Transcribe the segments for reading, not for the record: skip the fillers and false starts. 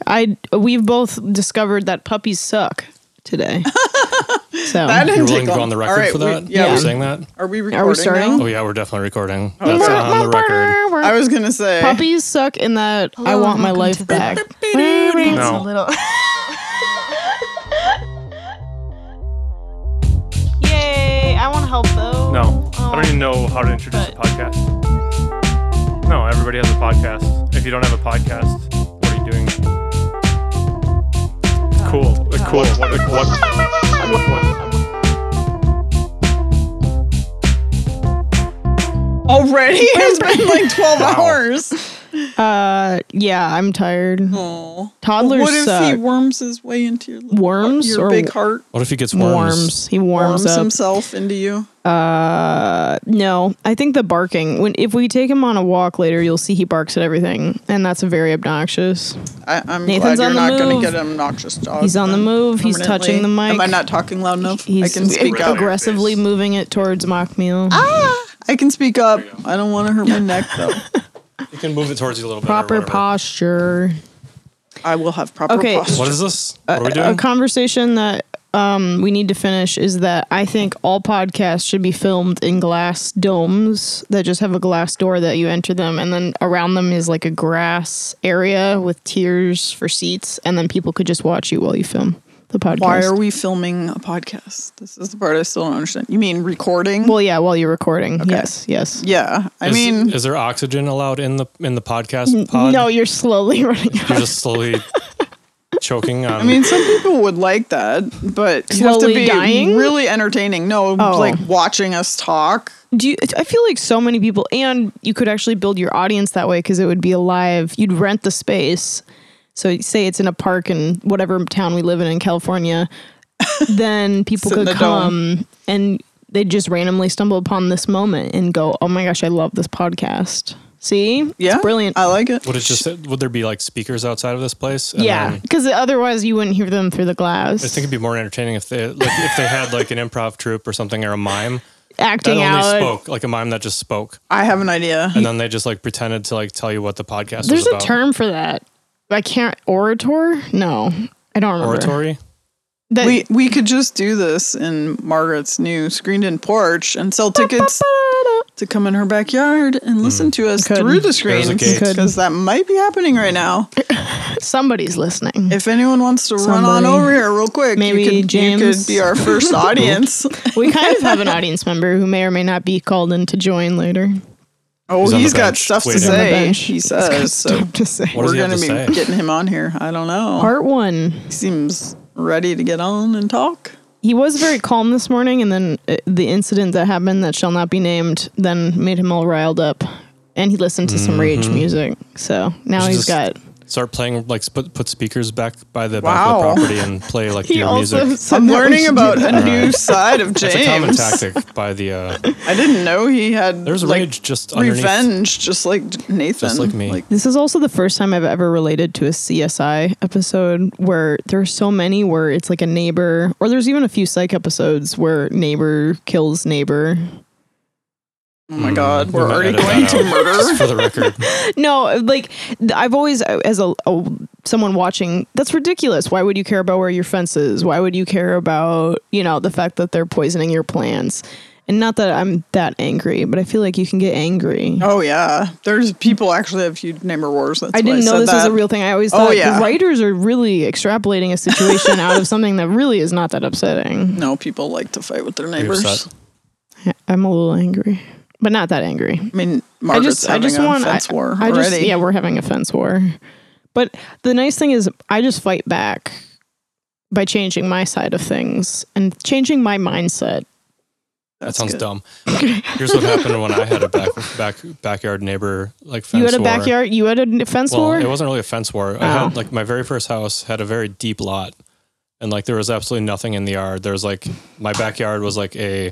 we've both discovered that puppies suck today. So That didn't You're take willing to go long. on the record All right, for that? yeah, You're saying that? Are we recording? Are we starting? now? Oh, yeah, we're definitely recording. That's on the record. I was gonna say puppies suck in that I Hello, want my welcome life to the- back. It's No. a little. Yay! I want to help though. No, Oh. I don't even know how to introduce a But- podcast. No, everybody has a podcast. If you don't have a podcast, what are you doing? Cool. Cool. What? already. It's been like 12 Wow. hours. Yeah, I'm tired. Oh, Toddlers what if suck. he worms his way into your little Worms your or big heart? What if he gets worms? Worms. He warms Worms up. himself into you. No, I think the barking. If we take him on a walk later, you'll see he barks at everything, and that's very obnoxious. I'm Nathan's glad you're on the not going move. to get an obnoxious dog. He's on the then, move. He's permanently. touching the mic. Am I not talking loud enough? He's I can speak up. aggressively moving it towards Mockmeal. I can speak up. I don't want to hurt my neck though. You can move it towards you a little bit. Proper posture. I will have proper Okay. posture. What is this? What are we A doing? conversation that we need to finish is that I think all podcasts should be filmed in glass domes that just have a glass door that you enter them, and then around them is like a grass area with tiers for seats, and then people could just watch you while you film the podcast. Why are we filming a podcast? This is the part I still don't understand. You mean recording? Well, yeah, while you're recording. Okay. Yes. Yeah. I mean, is there oxygen allowed in the podcast pod? No, you're slowly running out. You're just slowly choking on. I mean, some people would like that, but you have to Slowly be dying? really entertaining. No, Oh. like watching us talk. I feel like so many people, and you could actually build your audience that way because it would be alive. You'd rent the space. So say it's in a park in whatever town we live in California, then people Sit in could the come and they'd just randomly stumble upon this moment and go, "Oh my gosh, I love this podcast." See? Yeah, It's brilliant. I like it. would there be like speakers outside of this place? And Yeah, then- because otherwise you wouldn't hear them through the glass. I think it'd be more entertaining if they had like an improv troupe or something, or a mime acting that only out. spoke, like a mime that just spoke, I have an idea. and then they just like pretended to like tell you what the podcast There's was a about. term for that. I can't. Orator? No, I don't remember. Oratory. That, We could just do this in Margaret's new screened-in porch and sell tickets to come in her backyard and listen to us Could. through the There's a screens gate. because that might be happening right now. Somebody's listening. If anyone wants to run on Somebody. over here real quick, Maybe you could James. be our first audience. We kind of have an audience member who may or may not be called in to join later. Oh, He's on he's the got bench, stuff to waiting. On the say. bench. He He's got says so. stuff to say. What does We're he have going to to be say? getting him on here. I don't know. Part 1. He seems ready to get on and talk. He was very calm this morning, and then the incident that happened that shall not be named then made him all riled up. And he listened to some rage music. So now should he's just got... Start playing like put speakers back by the back Wow. of the property and play like He your also music. said I'm that we learning should about do a that. new side of James. It's a common tactic by the. I didn't know he had There's like, rage just underneath. revenge, just like Nathan. Just like me. This is also the first time I've ever related to a CSI episode where there's so many where it's like a neighbor, or there's even a few psych episodes where neighbor kills neighbor. oh my God, We we're might already edit going that to out, murder. just for the record. No, like I've always, as a someone watching, that's ridiculous. Why would you care about where your fence is? Why would you care about, the fact that they're poisoning your plants? And not that I'm that angry, but I feel like you can get angry. Oh yeah, there's people actually have huge neighbor wars. That's I why didn't know said this was that. a real thing. I always Oh, thought yeah. the writers are really extrapolating a situation out of something that really is not that upsetting. No, people like to fight with their Are you neighbors. upset? I'm a little angry, but not that angry. I mean, Margaret's having a fence war already. We're having a fence war. But the nice thing is I just fight back by changing my side of things and changing my mindset. That That's sounds good. dumb. Here's what happened when I had a backyard neighbor like fence You had a war. backyard, you had a fence Well, war? it wasn't really a fence war. I Oh. had like my very first house had a very deep lot, and like there was absolutely nothing in the yard. There was like my backyard was like a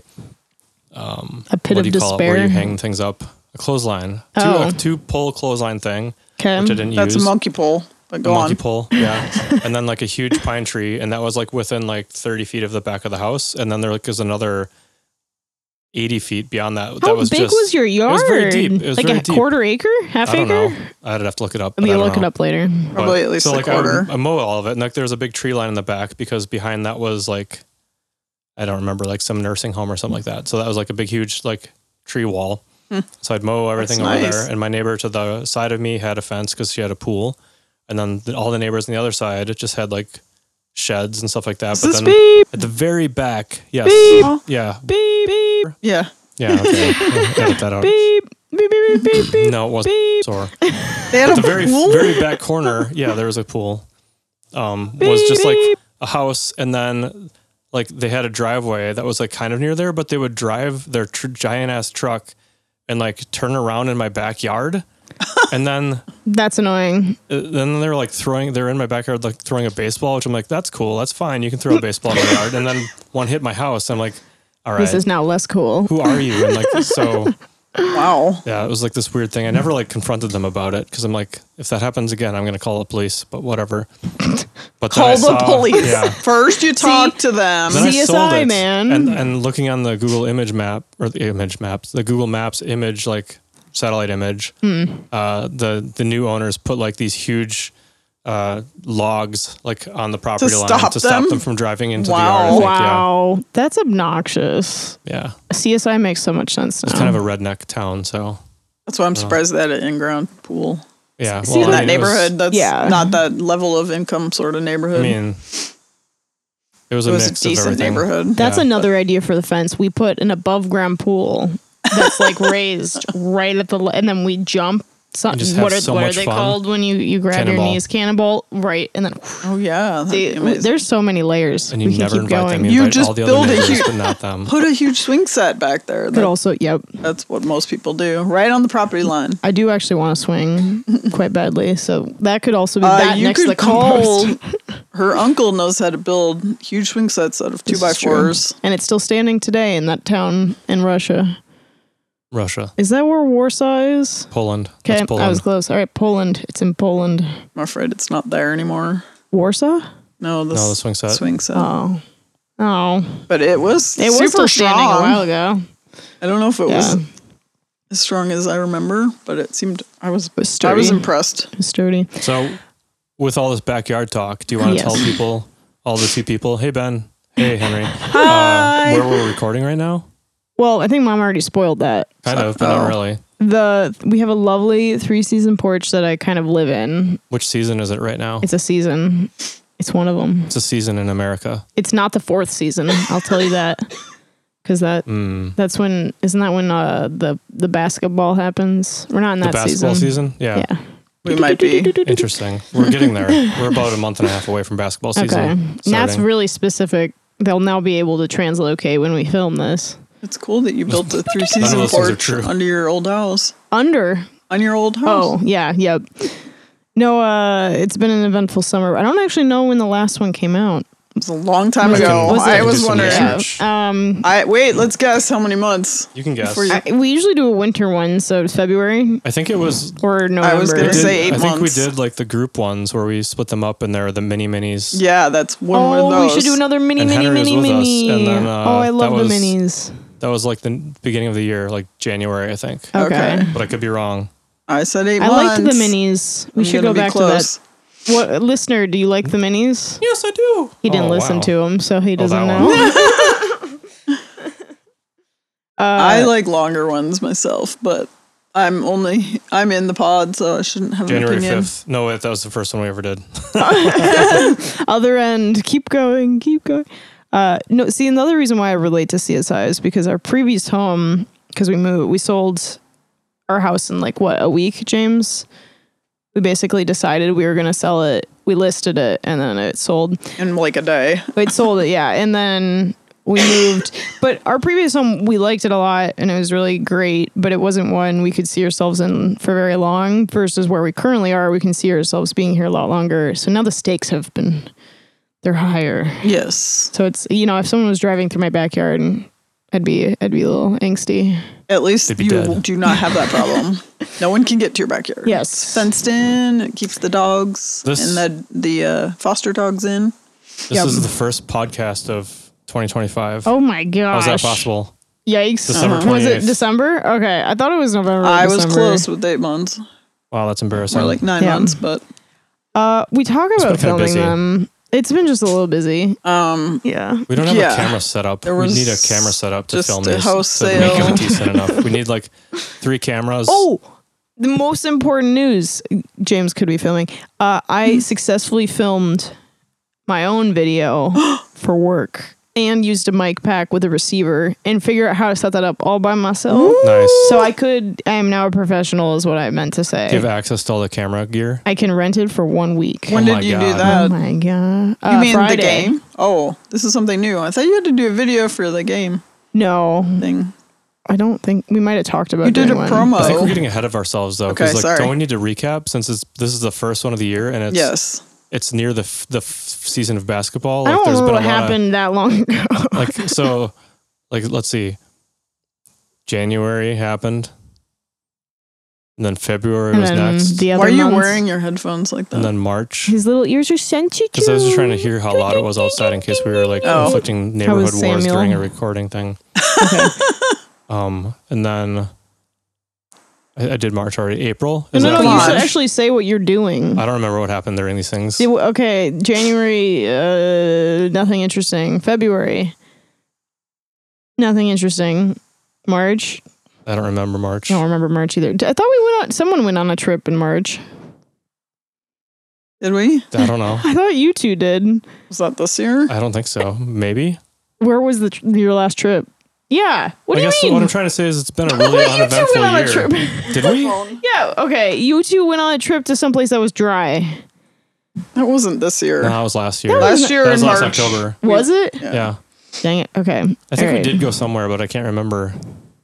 pit what of do you call it? Where despair. you hang things up? A clothesline. Oh. A two-pole clothesline thing, Okay. which I didn't That's use. a monkey pole. But A go monkey on. pole, yeah. And then like a huge pine tree, and that was like within like 30 feet of the back of the house. And then there was another 80 feet beyond that. How that was big just, was your yard? It was very deep. It was like very a deep. quarter acre, half I don't acre. know. I'd have to look it up. We'll look it up later. Probably at least so a like quarter. I mow all of it, and like there's a big tree line in the back because behind that was like, I don't remember, like some nursing home or something like that. So that was like a big, huge like tree wall. So I'd mow everything That's over nice. there, and my neighbor to the side of me had a fence because she had a pool, and then all the neighbors on the other side just had like sheds and stuff like that. But then beep, at the very back, yes, Beep. yeah, beep, beep, Yeah. yeah, okay, edit that out. beep, beep, beep, beep, beep. No, it wasn't. Beep. Sorry. They had The a very pool? very back corner, yeah, there was a pool. Was just like a house, and then like they had a driveway that was like kind of near there, but they would drive their giant ass truck and like turn around in my backyard, and then That's annoying. then they're like they're in my backyard like throwing a baseball, which I'm like, that's cool, that's fine, you can throw a baseball in my yard, and then one hit my house. I'm like, all right, This is now less cool. who are you? And like so. Wow. Yeah, it was like this weird thing. I never like confronted them about it because I'm like, if that happens again, I'm gonna call the police. But whatever. But then Call I the saw- police. Yeah. First, you talk to them. Then I sold CSI, it, man. And looking on the Google image map or the image maps, the Google Maps image like satellite image, the new owners put like these huge logs like on the property line stop to stop them? them from driving into Wow. the yard. I think. Wow, that's obnoxious. Yeah. CSI makes so much sense now. It's kind of a redneck town, so That's why I'm surprised they had an in-ground pool. yeah. See, In I that mean, it was- neighborhood, that's Yeah. not that level of income sort of neighborhood. I mean, it was it a was a mix of decent everything. neighborhood. That's Yeah. another idea for the fence. We put an above ground pool that's like raised right at the and then we jump. And just have What are so what are much they fun. called when you grab Cannonball. your knees? Cannonball, right? And then Oh yeah, that'd be amazing. there's so many layers. And you we can never keep invite going. them. You You invite just all the build other a neighbors, huge- but not them. Put a huge swing set back there. But also, yep, That's what most people do, right on the property line. I do actually want to swing quite badly, so that could also be that You next to the could call. compost. Her uncle knows how to build huge swing sets out of This is true. 2x4s. And it's still standing today in that town in Russia. Russia, Is that where Warsaw is? Poland. Okay, That's Poland. I was close. All right, Poland. It's in Poland. I'm afraid it's not there anymore. Warsaw? No, the swing set. Swing set. Oh. Oh. But it was It was super still standing strong. a while ago. I don't know if it was Yeah. as strong as I remember, but it seemed I was was sturdy. I was impressed. It was sturdy. So, with all this backyard talk, do you want to Yes. tell people, all the two people, hey Ben, hey Henry, Hi. where we're recording right now? Well, I think Mom already spoiled that. Kind of, but not really. We have a lovely 3-season porch that I kind of live in. Which season is it right now? It's a season. It's one of them. It's a season in America. It's not the 4th season. I'll tell you that. Because that's when, isn't that when the basketball happens? We're not in The that basketball season? Yeah. Yeah. We might be. Interesting. We're getting there. We're about a month and a half away from basketball season. Okay. And that's starting. really specific. They'll now be able to translocate when we film this. It's cool that you built a None 3-season of those things are porch true. under your old house. Under. On your old house. Oh, yeah. Yep. No, it's been an eventful summer. I don't actually know when the last one came out. It was a long time Was it- ago. was it- I Do was some wondering. research. Wait, let's guess how many months. You can guess. Before you- We usually do a winter one, so it's February I think it was. or November. I was gonna did- say 8 I think months. we did like the group ones where we split them up and they're the minis. Yeah, that's one of Oh, those. we should do another mini. And Henry was with us, and then, oh, I love that was- the minis. That was like the beginning of the year, like January, I think. Okay. Okay. But I could be wrong. I said 8 I months. liked the minis. We I'm should gonna go be back close. to that. What listener? Do you like the minis? Yes, I do. He didn't listen to them, so he doesn't that know. I like longer ones myself, but I'm in the pod, so I shouldn't have January an opinion. 5th. No, wait, that was the first one we ever did. Other end. Keep going. Keep going. No, see, another reason why I relate to CSI is because our previous home, because we sold our house in like what, a week, James? We basically decided we were going to sell it. We listed it and then it sold. In like a day. It sold it, yeah. And then we moved. But our previous home, we liked it a lot and it was really great, but it wasn't one we could see ourselves in for very long versus where we currently are. We can see ourselves being here a lot longer. So now the stakes they're higher. Yes. So it's, if someone was driving through my backyard, I'd be a little angsty. At least They'd be you dead. do not have that problem. No one can get to your backyard. Yes. It's fenced in. It keeps the dogs and the foster dogs in. This is the first podcast of 2025. Oh my gosh. How's that possible? Yikes. December Was it 28th. December? Okay. I thought it was November. or I was December. close with 8 months. Wow, that's embarrassing. Or like 9 Yeah. months, but We talk been about kinda filming busy. them. It's been just a little busy. Yeah. we don't have Yeah. a camera set up. There We was need a camera set up to just film a these house to make sale. them decent enough. We need like 3 cameras. Oh, the most important news James could be filming. I successfully filmed my own video for work and used a mic pack with a receiver and figure out how to set that up all by myself. Nice. So I am now a professional is what I meant to say. Do you have access to all the camera gear? I can rent it for 1 week. when my did you do God. that? Oh my God. You mean Friday. the game? Oh, this is something new. I thought you had to do a video for the game No, thing. I don't think we might have talked about You did a doing one. promo. I think we're getting ahead of ourselves though, because Okay, like, sorry. don't we need to recap since this is the first one of the year and Yes. it's near the season of basketball. I Like, don't there's remember been what a lot happened that long ago. of like so, like let's see, January happened, and then February And was then next, the other Why are you months, wearing your headphones like that? and then March. his little ears are sensitive. Because I was just trying to hear how loud it was outside in case we were like Oh. inflicting How was neighborhood wars Samuel? during a recording thing. Okay. And then I did March already. April? No, Is no, that you March? should actually say what you're doing. I don't remember what happened during these things. Okay, January, nothing interesting. February, nothing interesting. March, I don't remember March. I don't remember March either. I thought someone went on a trip in March. Did we? I don't know. I thought you two did. Was that this year? I don't think so. Maybe. Where was your last trip? Yeah. What I do guess you mean? what I'm trying to say is it's been a really You two uneventful went on a year. trip. Did we? Yeah, okay. You two went on a trip to someplace that was dry. That wasn't this year. No, that was last year. Last year that was in last March. October. Was it? Yeah. Dang it. Okay. I think we did go somewhere, but I can't remember.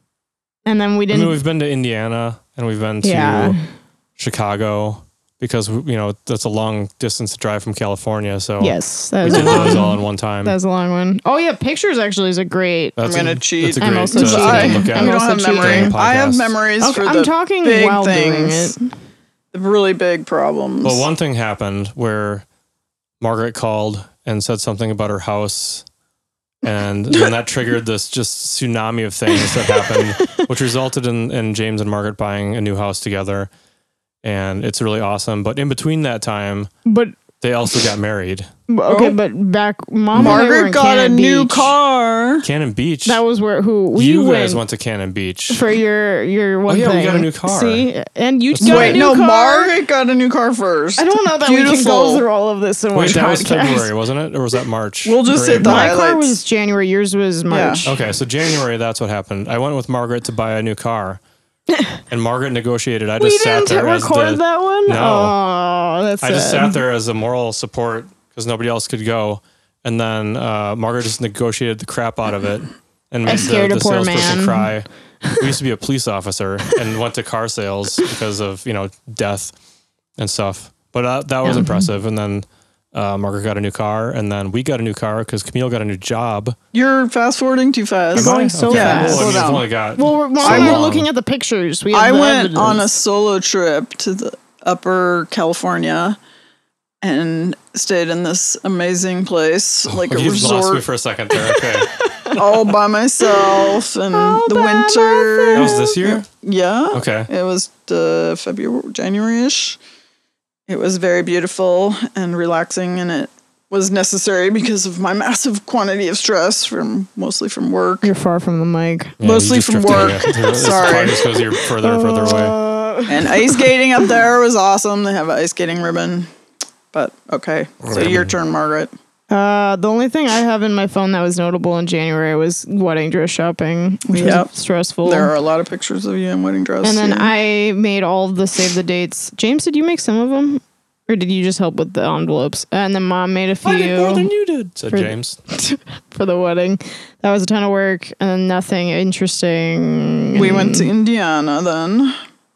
And then we I didn't. mean, we've been to Indiana and we've been to Yeah. Chicago because, that's a long distance to drive from California. So Yes. That we was did a those long, all in one time. that was a long one. Oh, yeah. Pictures actually is a great. I'm gonna cheat. That's a I'm great also thing cheating. to look at. I'm We don't also have cheating. memory. During a I have podcast. memories Okay, for I'm the talking big while things. doing it. The really big problems. Well, one thing happened where Margaret called and said something about her house. And then that triggered this just tsunami of things that happened, which resulted in James and Margaret buying a new house together. And it's really awesome. But in between that time, But they also got married. okay, Oh. but back, Mom and I were Margaret in got a Cannon new Beach. car. Cannon Beach. That was where we you guys went to Cannon Beach. for your one yeah, we thing. got a new car. See, and you That's got right. a Wait, new no, car. Margaret got a new car first. I don't know that we can Beautiful. go through all of this in one Wait, that was podcast. February, wasn't it? Or was that March? We'll just Or hit the April? My car highlights. was January. Yours was March. Yeah. Okay, so January, that's what happened. I went with Margaret to buy a new car. And Margaret negotiated. I We just sat didn't there as record the, that one. No. Oh, that's I just sad. sat there as a moral support because nobody else could go. And then Margaret just negotiated the crap out of it and made scared the a poor salesperson man. cry. We used to be a police officer and went to car sales because of, death and stuff. But that was impressive. And then Margaret got a new car and then we got a new car because Camille got a new job. You're fast forwarding too fast. You're going so fast. Well, I mean, Slow I've down. only got Well, Mom so and I were long. looking at the pictures. We have I the went evidence. on a solo trip to the upper California and stayed in this amazing place, like a You lost me resort, for a second there. Okay. all by myself in All the by winter. That was this year? Yeah. Okay. It was February, January-ish. It was very beautiful and relaxing, and it was necessary because of my massive quantity of stress mostly from work. You're far from the mic. Yeah, Mostly you just from drifted work. away. It's Sorry. probably just because you're further and further away. And ice skating up there was awesome. They have an ice skating ribbon. But okay. So your turn, Margaret. The only thing I have in my phone that was notable in January was wedding dress shopping, which Yep. was stressful. There are a lot of pictures of you in wedding dress. And then yeah. I made all of the save the dates. James, did you make some of them? Or did you just help with the envelopes? And then Mom made a few I did more than you did, said For- James. for the wedding. That was a ton of work and nothing interesting. We went to Indiana then.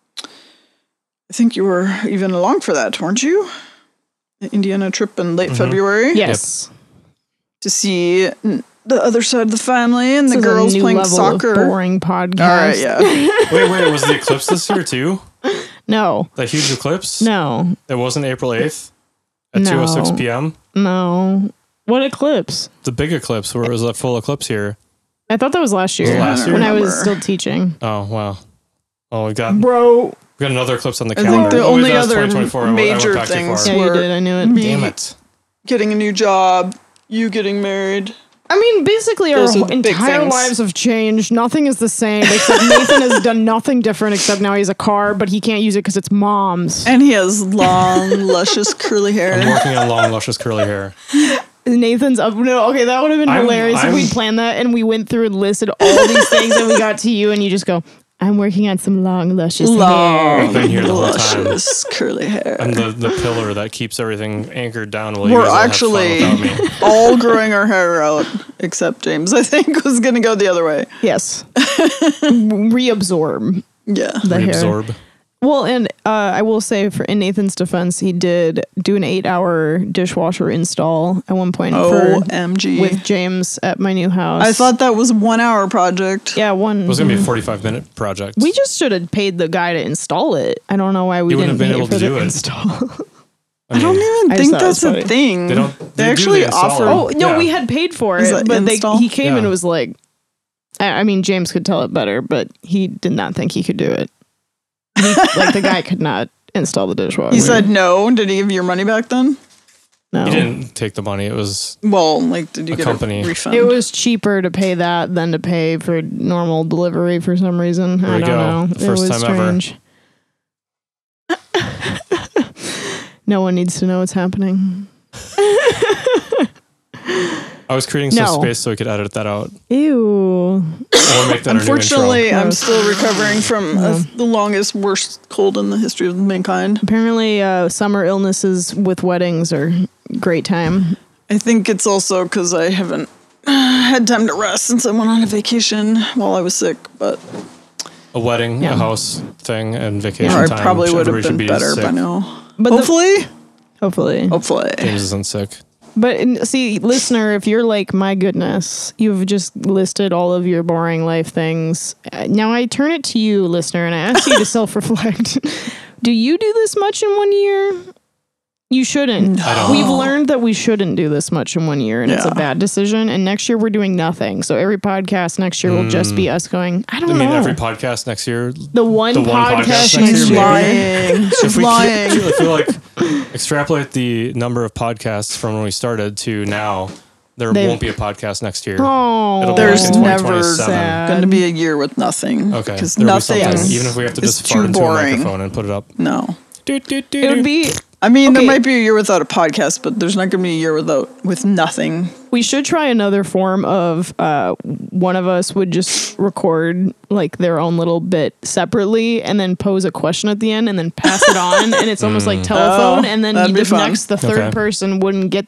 I think you were even along for that, weren't you? The Indiana trip in late February. Yes. To see the other side of the family and This the is a girls new playing level soccer. Of boring podcast. All right, yeah. Wait, was the eclipse this year too? No. That huge eclipse? No. It wasn't April 8th at No. 2:06 p.m.? No. What eclipse? The big eclipse where it was a full eclipse here. I thought that was last year. Was it last year? When I was Remember. still teaching. Oh wow. Oh, we got Bro. another eclipse on the I calendar. think the Oh, wait, only that was other 2024. I went major back too things far. Yeah, you were did. I knew it. me Damn it. getting a new job, you getting married. I mean, basically, our Those are the big entire things. lives have changed. Nothing is the same, except Nathan has done nothing different, except now he has a car, but he can't use it because it's mom's. And he has long, luscious, curly I'm hair. working on long, luscious, curly hair. Nathan's up. No, okay, that would have been hilarious if we'd planned that and we went through and listed all these things and we got to you and you just go, I'm working on some long, luscious hair. I've been here the whole time. luscious, curly hair. I'm the pillar that keeps everything anchored down while you We're guys all actually have fun without me. all growing our hair out, except James, I think, was going to go the other way. Yes. Reabsorb Yeah. the hair. Reabsorb. Well, and I will say, in Nathan's defense, he did do an 8-hour dishwasher install at one point OMG. with James at my new house. I thought that was a 1 hour project. yeah, one. It was going to be a 45-minute project. We just should have paid the guy to install it. I don't know why we You wouldn't didn't have been pay able for to the do it. install. I don't even I think just thought it was that's a funny. thing. They don't- They they do actually the install. offer. Oh no, Yeah. we had paid for Is it, that but install? he came and Yeah. was like, I mean, James could tell it better, but he did not think he could do it. Like the guy could not install the dishwasher. He said no. Did he give you your money back then? no. You didn't take the money. It was Well, like, did you A get company. a refund? It was cheaper to pay that than to pay for normal delivery for some reason. There I we don't go. know. The It first was time ever. strange. No one needs to know what's happening. I was creating some No. space so we could edit that out Ew. or make that Unfortunately, our new I'm Gross. still recovering from the longest, worst cold in the history of mankind. Apparently, summer illnesses with weddings are great time. I think it's also because I haven't had time to rest since I went on a vacation while I was sick, but intro. A wedding, Yeah. a house thing, and vacation or I time. probably would have Everybody should been be better sick. by now. But Hopefully. hopefully. James isn't sick. But see, listener, if you're like, my goodness, you've just listed all of your boring life things. Now I turn it to you, listener, and I ask you to self-reflect. Do you do this much in 1 year? You shouldn't. don't We've know. learned that we shouldn't do this much in 1 year, and it's a Yeah. bad decision. And next year we're doing nothing. So every podcast next year will just be us going, I don't I mean, know. every podcast next year. the one podcast next She's year. lying. She's If we lying. if we like extrapolate the number of podcasts from when we started to now, there They've- won't be a podcast next year. Oh, It'll be There's like in never 2027. sad. Going to be a year with nothing. Okay, Because there'll be nothing something, even if we have to is just fart too into boring. a microphone and put it up. No. It would be. I mean, Okay. there might be a year without a podcast, but there's not going to be a year with nothing. We should try another form of one of us would just record like their own little bit separately and then pose a question at the end and then pass it on and it's almost like telephone Oh, and then that'd be fun. the third Okay. person wouldn't get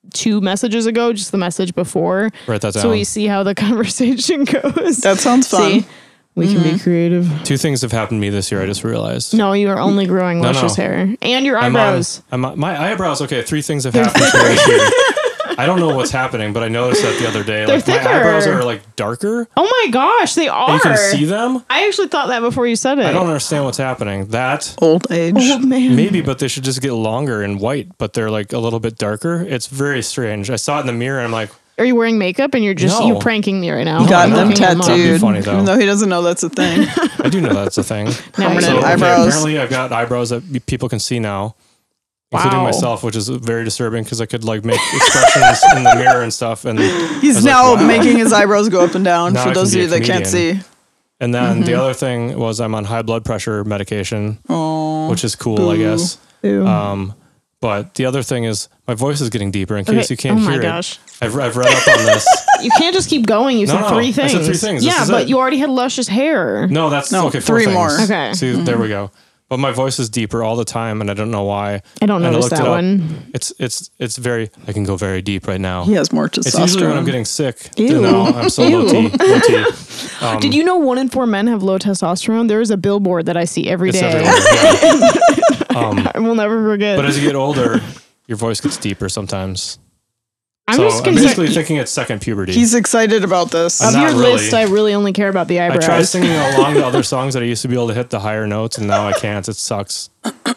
2 messages ago, just the message before. Write that down. So we see how the conversation goes. That sounds fun. See? We can be creative. 2 things have happened to me this year. I just realized. No, you are only growing No, luscious no. hair. And your I'm eyebrows. on my eyebrows. Okay, 3 things have happened to me this year. I don't know what's happening, but I noticed that the other day. They're Like my thicker. eyebrows are like darker. Oh my gosh, they are. You can see them. I actually thought that before you said it. I don't understand what's happening. That Old age. Oh man. maybe, but they should just get longer and white, but they're like a little bit darker. It's very strange. I saw it in the mirror and I'm like, Are you wearing makeup and you're just No. you pranking me right now? Got I'm them looking up. That'd be tattooed. funny, though. Even though he doesn't know that's a thing. I do know that's a thing. Permanent So, eyebrows. Apparently, I've got eyebrows that people can see now, including Wow. myself, which is very disturbing because I could like make expressions in the mirror and stuff. And He's I was now like, wow. making his eyebrows go up and down Now for I those of can you be a that can't see. comedian. And then the other thing was I'm on high blood pressure medication, which is cool, I guess. Ew. But the other thing is my voice is getting deeper. In case Okay. you can't Oh my hear gosh. it, I've read up on this. You can't just keep going. You said no, 3 I things. said 3 things. This Yeah, is but it. you already had luscious hair. No, that's No, okay. 4 3 things. more. Okay. See, there we go. But my voice is deeper all the time, and I don't know why. I don't And notice looked that it up. one. It's very. I can go very deep right now. He has more It's usually when I'm testosterone. getting sick. Ew. No, I'm so low Ew. T. Low T. Did you know 1 in 4 men have low testosterone? There is a billboard that I see every It's day. everywhere. Yeah. I will never forget. But as you get older, your voice gets deeper sometimes. I'm So just I'm concerned. basically thinking it's second puberty. He's excited about this. I'm Of not your really. list, I really only care about the I eyebrows. tried singing along to other songs that I used to be able to hit the higher notes, and now I can't. It sucks.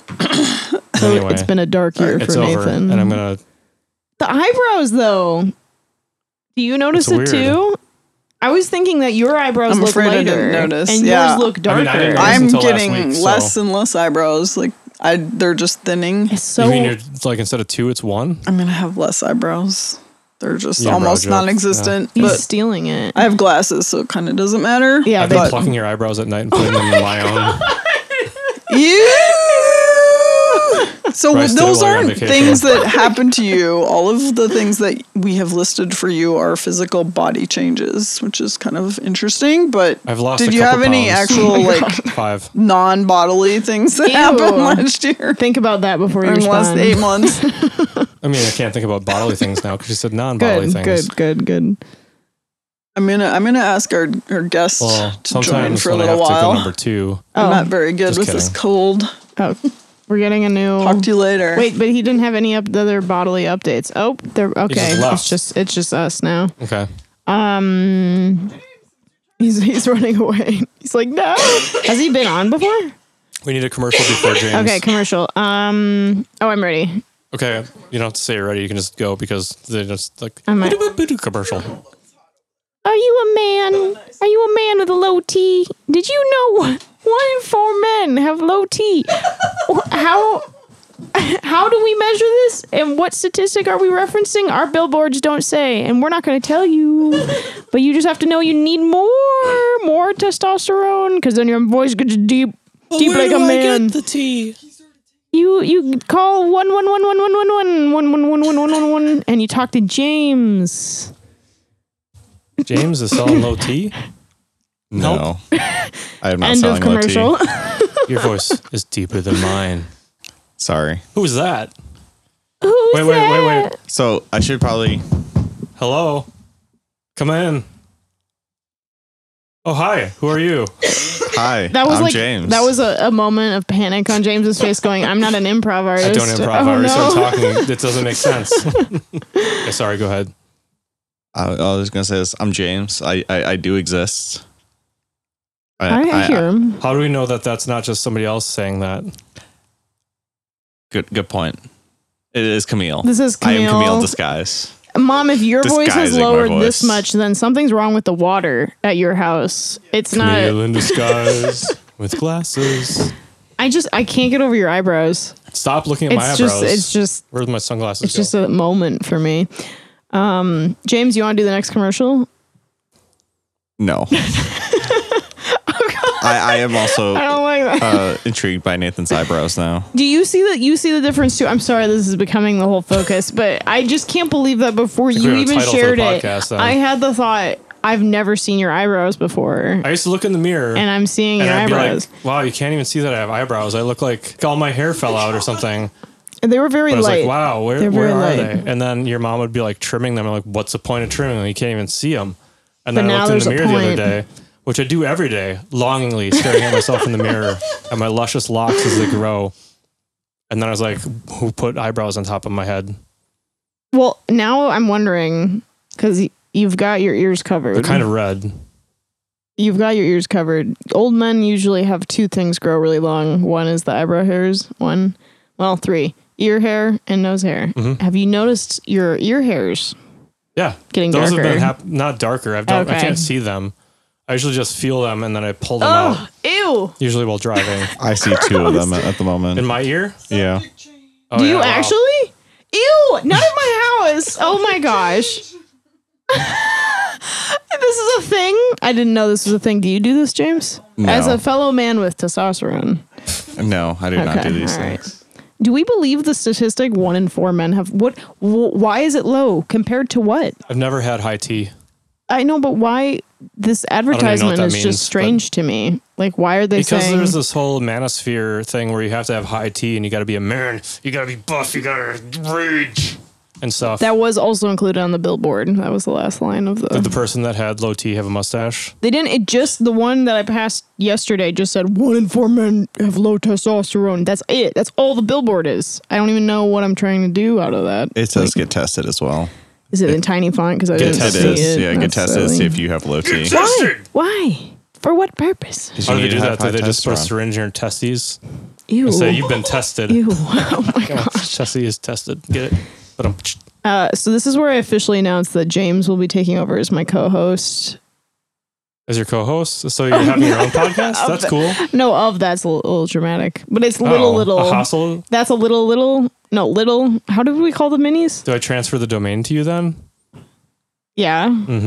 So Anyway, it's been a dark year it's for over, Nathan. and I'm gonna. The eyebrows, though. Do you notice It's it weird. too? I was thinking that your eyebrows I'm look afraid I lighter, didn't notice. and Yeah. yours look I mean, darker. I didn't notice I'm until last getting week, less so- and less eyebrows. Like they're just thinning. It's so You mean you're like instead of 2, it's 1? I'm gonna have less eyebrows. They're just Your brow almost joke, non-existent. he's But stealing it. I have glasses, so it kind of doesn't matter. Yeah, I've been but plucking your eyebrows at night and putting them in my own. You. So Bryce did it those while you're on aren't vacation. things that happen to you. All of the things that we have listed for you are physical body changes, which is kind of interesting. But I've lost did a you couple have any pounds. actual like 5. non-bodily things that Ew. happened last year think about that before you in the last respond. 8 months? I mean, I can't think about bodily things now because you said non-bodily things. Good. I'm gonna ask our guest Well, to join sometimes for a when I little have to go while. number 2, I'm Oh. not very good Just with this kidding. cold. Oh, we're getting a new. Talk to you later. Wait, but he didn't have any other bodily updates. Oh, they're okay. just left. It's just us now. okay. He's running away. He's like, no. Has he been on before? We need a commercial before James. Okay, commercial. Oh, I'm ready. Okay, you don't have to say you're ready. You can just go because they just like I'm ready. commercial. Are you a man? Are you a man with a low T? Did you know 1 in 4 men have low T? How do we measure this? And what statistic are we referencing? Our billboards don't say, and we're not going to tell you. But you just have to know you need more testosterone, because then your voice gets deep like a man. the tea? You call 11111111111, and you talk to James. James is selling low tea. No. I am not End of selling low tea. commercial. Your voice is deeper than mine. Sorry. Who's that? Who's Wait. that? So I should probably. Hello. Come in. Oh, hi. Who are you? Hi. That was I'm like James. that was a moment of panic on James's face, going, "I'm not an improv artist." I don't improv. I Oh, already started no. talking. It doesn't make sense. Okay, sorry, go ahead. I was gonna say this. I'm James. I do exist. I hear him. How do we know that that's not just somebody else saying that? Good point. It is Camille. This is I am Camille Camille. disguise. Mom, if your voice is Disguising my lowered voice. this much, then something's wrong with the water at your house. It's not. Camille in disguise with glasses. I can't get over your eyebrows. Stop looking at my eyebrows. It's just Where's my sunglasses? it's just a moment for me. James, you want to do the next commercial? No. I am also I don't like that. intrigued by Nathan's eyebrows now. Do you see that? You see the difference too? I'm sorry, this is becoming the whole focus, but I just can't believe that before we you have a even title for the shared it, podcast, then. I had the thought, I've never seen your eyebrows before, I used to look in the mirror and I'm seeing and your I'd be eyebrows. like, wow, you can't even see that I have eyebrows. I look like all my hair fell out or something. And they were very But I was light. like, wow, They're where very are light. they? And then your mom would be like trimming them. I'm like, what's the point of trimming them? You can't even see them. And But then I now looked in the there's a mirror the other point. day, which I do every day, longingly staring at myself in the mirror at my luscious locks as they grow. And then I was like, who put eyebrows on top of my head? Well, now I'm wondering, because you've got your ears covered. They're kind of red. You've got your ears covered. Old men usually have 2 things grow really long. One is the eyebrow hairs. 3. Ear hair and nose hair. Mhm. Have you noticed your ear hairs Yeah. getting Those darker? have been not darker. I Okay. can't see them. I usually just feel them and then I pull them out, Ew. usually while driving. I see 2 of them at the moment. In my ear? Yeah. Oh, Do you yeah, wow. actually? Ew, not in my house. Oh my gosh. This is a thing. I didn't know this was a thing. Do you do this, James? No. As a fellow man with testosterone. No, I do not Okay, do these all right. things. Do we believe the statistic 1 in 4 men have why is it low compared to what? I've never had high tea. I know, but why this advertisement that is means, just strange to me. Like, why are they Because saying? there's this whole manosphere thing where you have to have high tea and you got to be a man, you got to be buff, you got to rage and stuff. That was also included on the billboard. That was the last line of Did the person that had low T have a mustache? They didn't. It just the one that I passed yesterday just said 1 in 4 men have low testosterone. That's it. That's all the billboard is. I don't even know what I'm trying to do out of that. It does get tested as well. Is it in tiny font? Because I didn't It see is. it. Yeah, get That's tested to silly. see if you have low T. Why? For what purpose? How do they do that? Do they just put a syringe in your testes Ew. and say, you've been tested? Ew. Oh my Oh, god. Tessie is tested. Get it? But So this is where I officially announced that James will be taking over as my co-host. as your co-host. So you're having your own podcast? That's cool. No, that's a little dramatic, but it's little. A hustle? That's a little. No, little. How did we call the minis? Do I transfer the domain to you then? Yeah.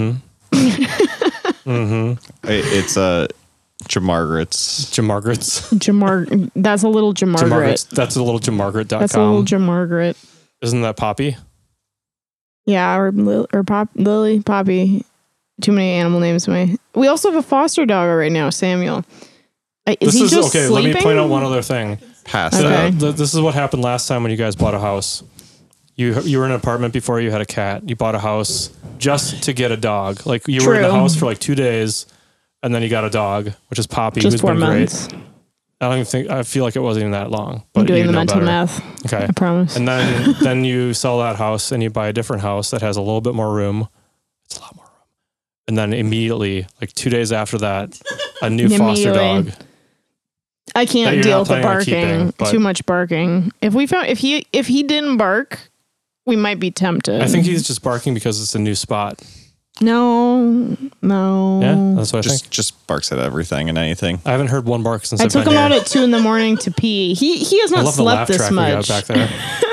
It's Jamargaret's. That's a little Jamargaret. That's a little Jamargaret.com. That's a little Jamargaret. Isn't that Poppy? Yeah, or Lily, Poppy. Too many animal names to me. We also have a foster dog right now, Samuel. Is he just okay. sleeping? Let me point out one other thing. Pass. Okay. This is what happened last time when you guys bought a house. You were in an apartment before you had a cat. You bought a house just to get a dog. Like you were in the house for like 2 days, and then you got a dog, which is Poppy, Just who's 4 been months. great. I feel like it wasn't even that long. But I'm doing you the know mental better. math. Okay. I promise. And then you sell that house and you buy a different house that has a little bit more room. It's a lot more room. And then immediately, like 2 days after that, a new foster dog. I can't deal with the planning on barking. Too much barking. If he didn't bark, we might be tempted. I think he's just barking because it's a new spot. No. Yeah, that's what I think. Just barks at everything and anything. I haven't heard one bark since I I've took been him here. out at 2 a.m. to pee. He has I not love the laugh slept this track we got much. back there.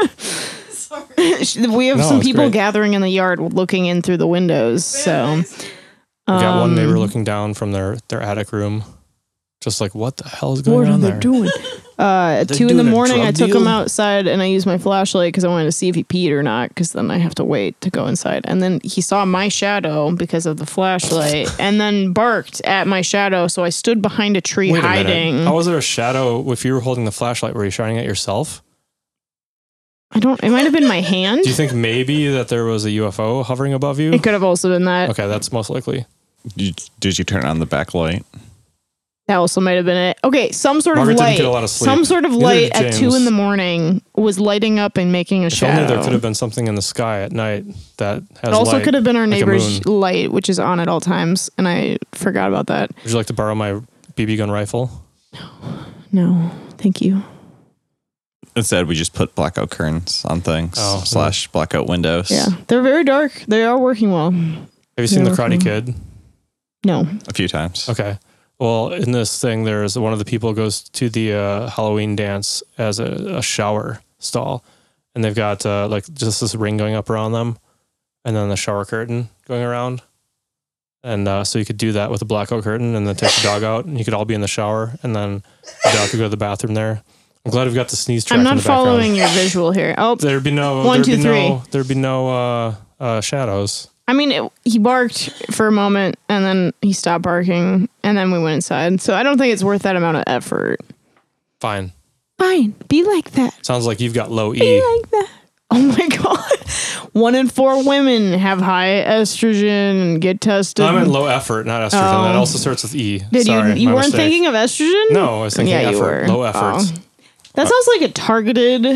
We have No, some it's people great. gathering in the yard looking in through the windows. So We got one neighbor looking down from their attic room. Just like, what the hell is going what are on they there? doing? At They 2 doing a a.m, I drug took deal? him outside and I used my flashlight because I wanted to see if he peed or not. Because then I have to wait to go inside. And then he saw my shadow because of the flashlight, and then barked at my shadow. So I stood behind a tree Wait a hiding. minute. How was there a shadow if you were holding the flashlight? Were you shining at yourself? It might have been my hand. Do you think maybe that there was a UFO hovering above you? It could have also been that. Okay, that's most likely. Did you turn on the backlight? That also might have been it. Okay, some sort Margaret of didn't light. get a lot of sleep. Some sort of Neither light did at 2 James. a.m. was lighting up and making a If shadow. only there could have been something in the sky at night that has It also light, could have been our like a neighbor's moon. light, which is on at all times, and I forgot about that. Would you like to borrow my BB gun rifle? No, thank you. Instead, we just put blackout curtains on things / blackout windows. Yeah, they're very dark. They are working well. Have you seen The Yeah, Karate okay. Kid? No. A few times. Okay. Well, in this thing, there's one of the people goes to the Halloween dance as a shower stall, and they've got like just this ring going up around them, and then the shower curtain going around, and so you could do that with a blackout curtain, and then take the dog out, and you could all be in the shower, and then the dog could go to the bathroom there. I'm glad we've got the sneeze track. I'm in not the background. following your visual here. Oh, There'd be no 1, 2, 3. There'd be no shadows. I mean, he barked for a moment, and then he stopped barking, and then we went inside. So I don't think it's worth that amount of effort. Fine. Fine, be like that. Sounds like you've got low E. Be like that. Oh my God. 1 in 4 women have high estrogen and get tested. No, I meant low effort, not estrogen. That also starts with E. Did Sorry, you my weren't mistake. thinking of estrogen? No, I was thinking Yeah, you effort. were. Low effort. Oh. That sounds like a targeted.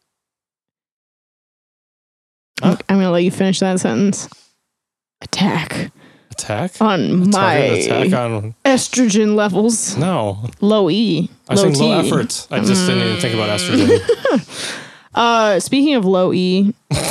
Huh? I'm going to let you finish that sentence. Attack Attack? on my Attack on... estrogen levels. No. Low E. I was saying low T. effort. I just didn't even think about estrogen. Speaking of low E,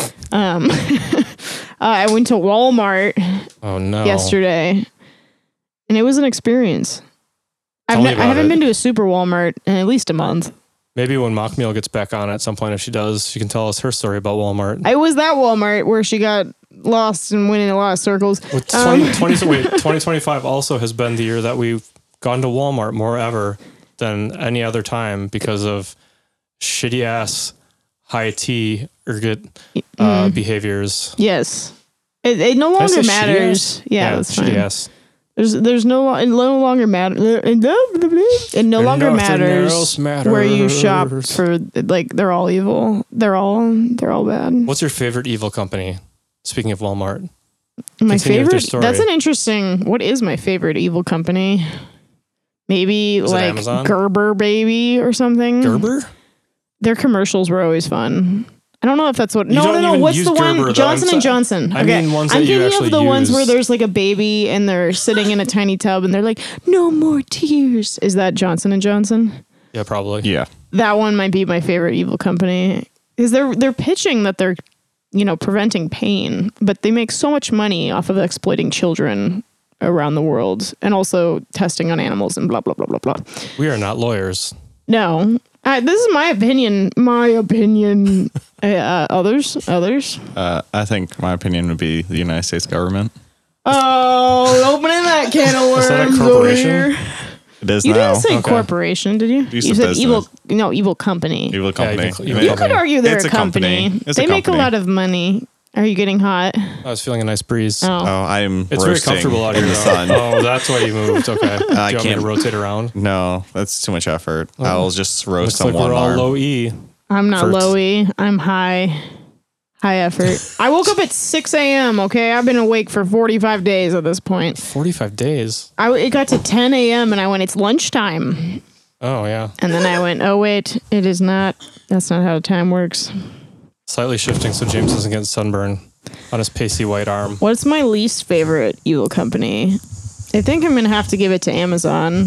I went to Walmart Oh, no. yesterday, and it was an experience. Tell me about I haven't it. been to a super Walmart in at least a month. Maybe when Mock Meal gets back on at some point, if she does, she can tell us her story about Walmart. I was that Walmart where she got lost and went in a lot of circles. With 2025 also has been the year that we've gone to Walmart more ever than any other time because of shitty ass high T ergot behaviors. Yes. It no Did I say longer shitty matters. ass? Yeah, that's shitty fine. ass. It no longer matter. It no longer matters where you shop for. Like, they're all evil. They're all bad. What's your favorite evil company? Speaking of Walmart. My Continue with your favorite. story. That's an interesting. What is my favorite evil company? Maybe Is it like Amazon? Gerber Baby or something. Gerber? Their commercials were always fun. I don't know if that's what. You No. don't even What's use the one? Gerber, though. Johnson I'm and so- Johnson. I Okay. mean ones I'm that you thinking actually of the ones where use. there's like a baby and they're sitting in a tiny tub and they're like, "No more tears." Is that Johnson and Johnson? Yeah, probably. Yeah. That one might be my favorite evil company. Is they're pitching that they're, preventing pain, but they make so much money off of exploiting children around the world, and also testing on animals and blah blah blah blah blah. We are not lawyers. No, this is my opinion. My opinion. Others. I think my opinion would be the United States government. Oh, opening that can of worms. Is that a over corporation? here. It is You now. didn't say Okay. corporation, did you? You You said said evil. business. No, evil company. Evil company. evil You company. could argue they're It's a a company. company. It's a They make a company. lot of money. Are you getting hot? I was feeling a nice breeze. Oh. I'm It's very roasting comfortable out in here. the sun. Oh, that's why you moved. Okay. Do you want me can't- to rotate around? No, that's too much effort. I'll just roast Looks like on one we're all arm. low E. I'm not First. low E. I'm high. High effort. I woke up at 6 a.m. Okay, I've been awake for 45 days at this point. 45 days. It got to 10 a.m. and I went, it's lunchtime. Oh, yeah. And then I went, oh wait, it is not. That's not how time works. Slightly shifting so James doesn't get sunburn on his pasty white arm. What's my least favorite evil company? I think I'm gonna have to give it to Amazon.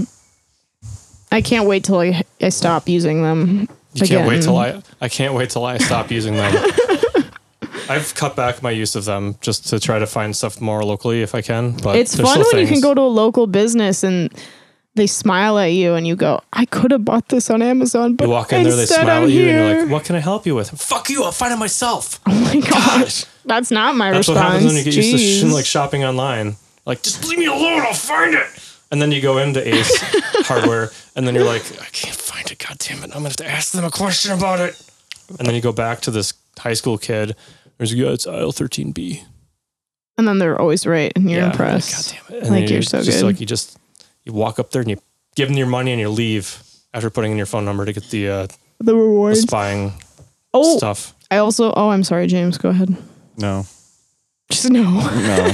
I can't wait till I stop using them. You can't wait till I can't wait till I stop using them. I've cut back my use of them just to try to find stuff more locally if I can. But It's there's fun still when you can things. go to a local business and they smile at you and you go, I could have bought this on Amazon, but You walk in there, they instead smile I'm at you, here. and you're like, "What can I help you with?" Fuck you! I'll find it myself. Oh my gosh, that's not my That's response. what happens when you get used Jeez. to like shopping online. Like, just leave me alone. I'll find it. And then you go into Ace Hardware, and then you're like, I can't find it. God damn it! I'm gonna have to ask them a question about it. And then you go back to this high school kid. There's it's aisle 13B. And then they're always right, and you're Like, impressed. God damn it! And Like, then you're so just good. Like you walk up there and you give them your money and you leave after putting in your phone number to get the The rewards. spying Oh, stuff. I also. Oh, I'm sorry, James. Go ahead. No, Just no. no.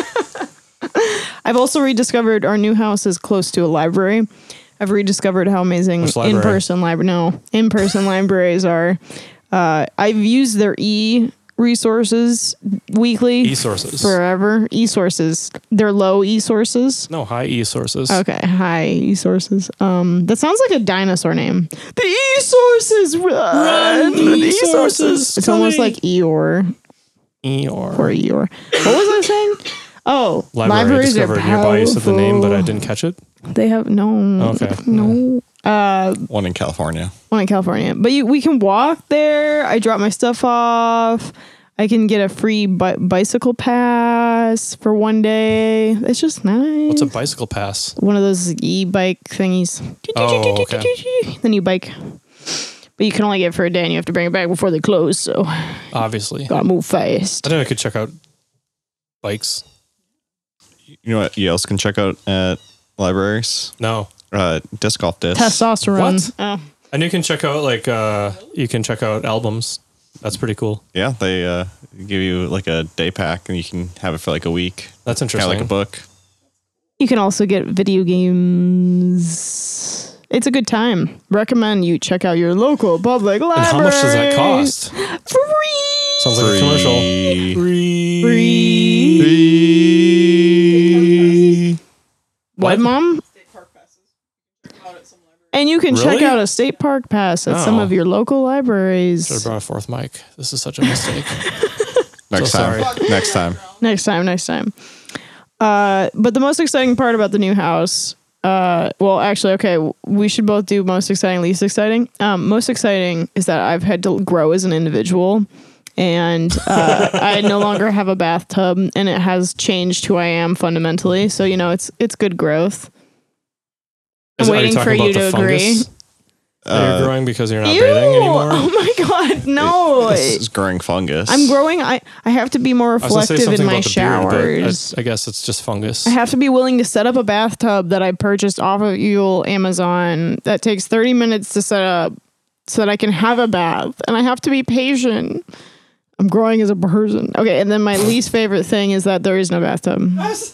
I've also rediscovered our new house is close to a library. I've rediscovered how amazing Which library? in-person libraries are. I've used their e-resources weekly. E-sources. Forever. E-sources. They're low e-sources. No, high E-sources. Okay, hi e-sources. That sounds like a dinosaur name. The e-sources run. The e-sources. It's almost like Eeyore Eeyore. or Eeyore. What was I saying? Oh, Library I libraries are discovered powerful. nearby. You said the name, but I didn't catch it. They have no. Okay. No. One in California. One in California, but we can walk there. I drop my stuff off. I can get a free bicycle pass for one day. It's just nice. What's a bicycle pass? One of those e-bike thingies. Oh, okay. Then you bike. But you can only get it for a day and you have to bring it back before they close, so Obviously. gotta move fast. I think I could check out bikes. You know what else can check out at libraries? No. Disc golf discs. Testosterone. What? Oh. And you can check out you can check out albums. That's pretty cool. Yeah, they give you like a day pack and you can have it for like a week. That's Kind of interesting. like a book. You can also get video games. It's a good time. Recommend you check out your local public And library. how much does that cost? Free. Sounds like a commercial. Free. What, Mom? And you can check Really? out a state park pass at some Oh. of your local libraries. Should have brought a fourth mic. This is such a mistake. Next So time. sorry. Next time. Next time. But the most exciting part about the new house, well, actually, okay, we should both do most exciting, least exciting. Most exciting is that I've had to grow as an individual, and I no longer have a bathtub, and it has changed who I am fundamentally. So it's good growth. I'm Are you waiting talking for about you the to fungus agree. that you're growing because you're not Ew! bathing anymore? Oh my god, no! This is growing fungus. I'm growing. I have to be more I was gonna say reflective in something my about the beard, showers. but I guess it's just fungus. I have to be willing to set up a bathtub that I purchased off of Amazon that takes 30 minutes to set up so that I can have a bath. And I have to be patient. I'm growing as a person. Okay, and then my least favorite thing is that there is no bathtub.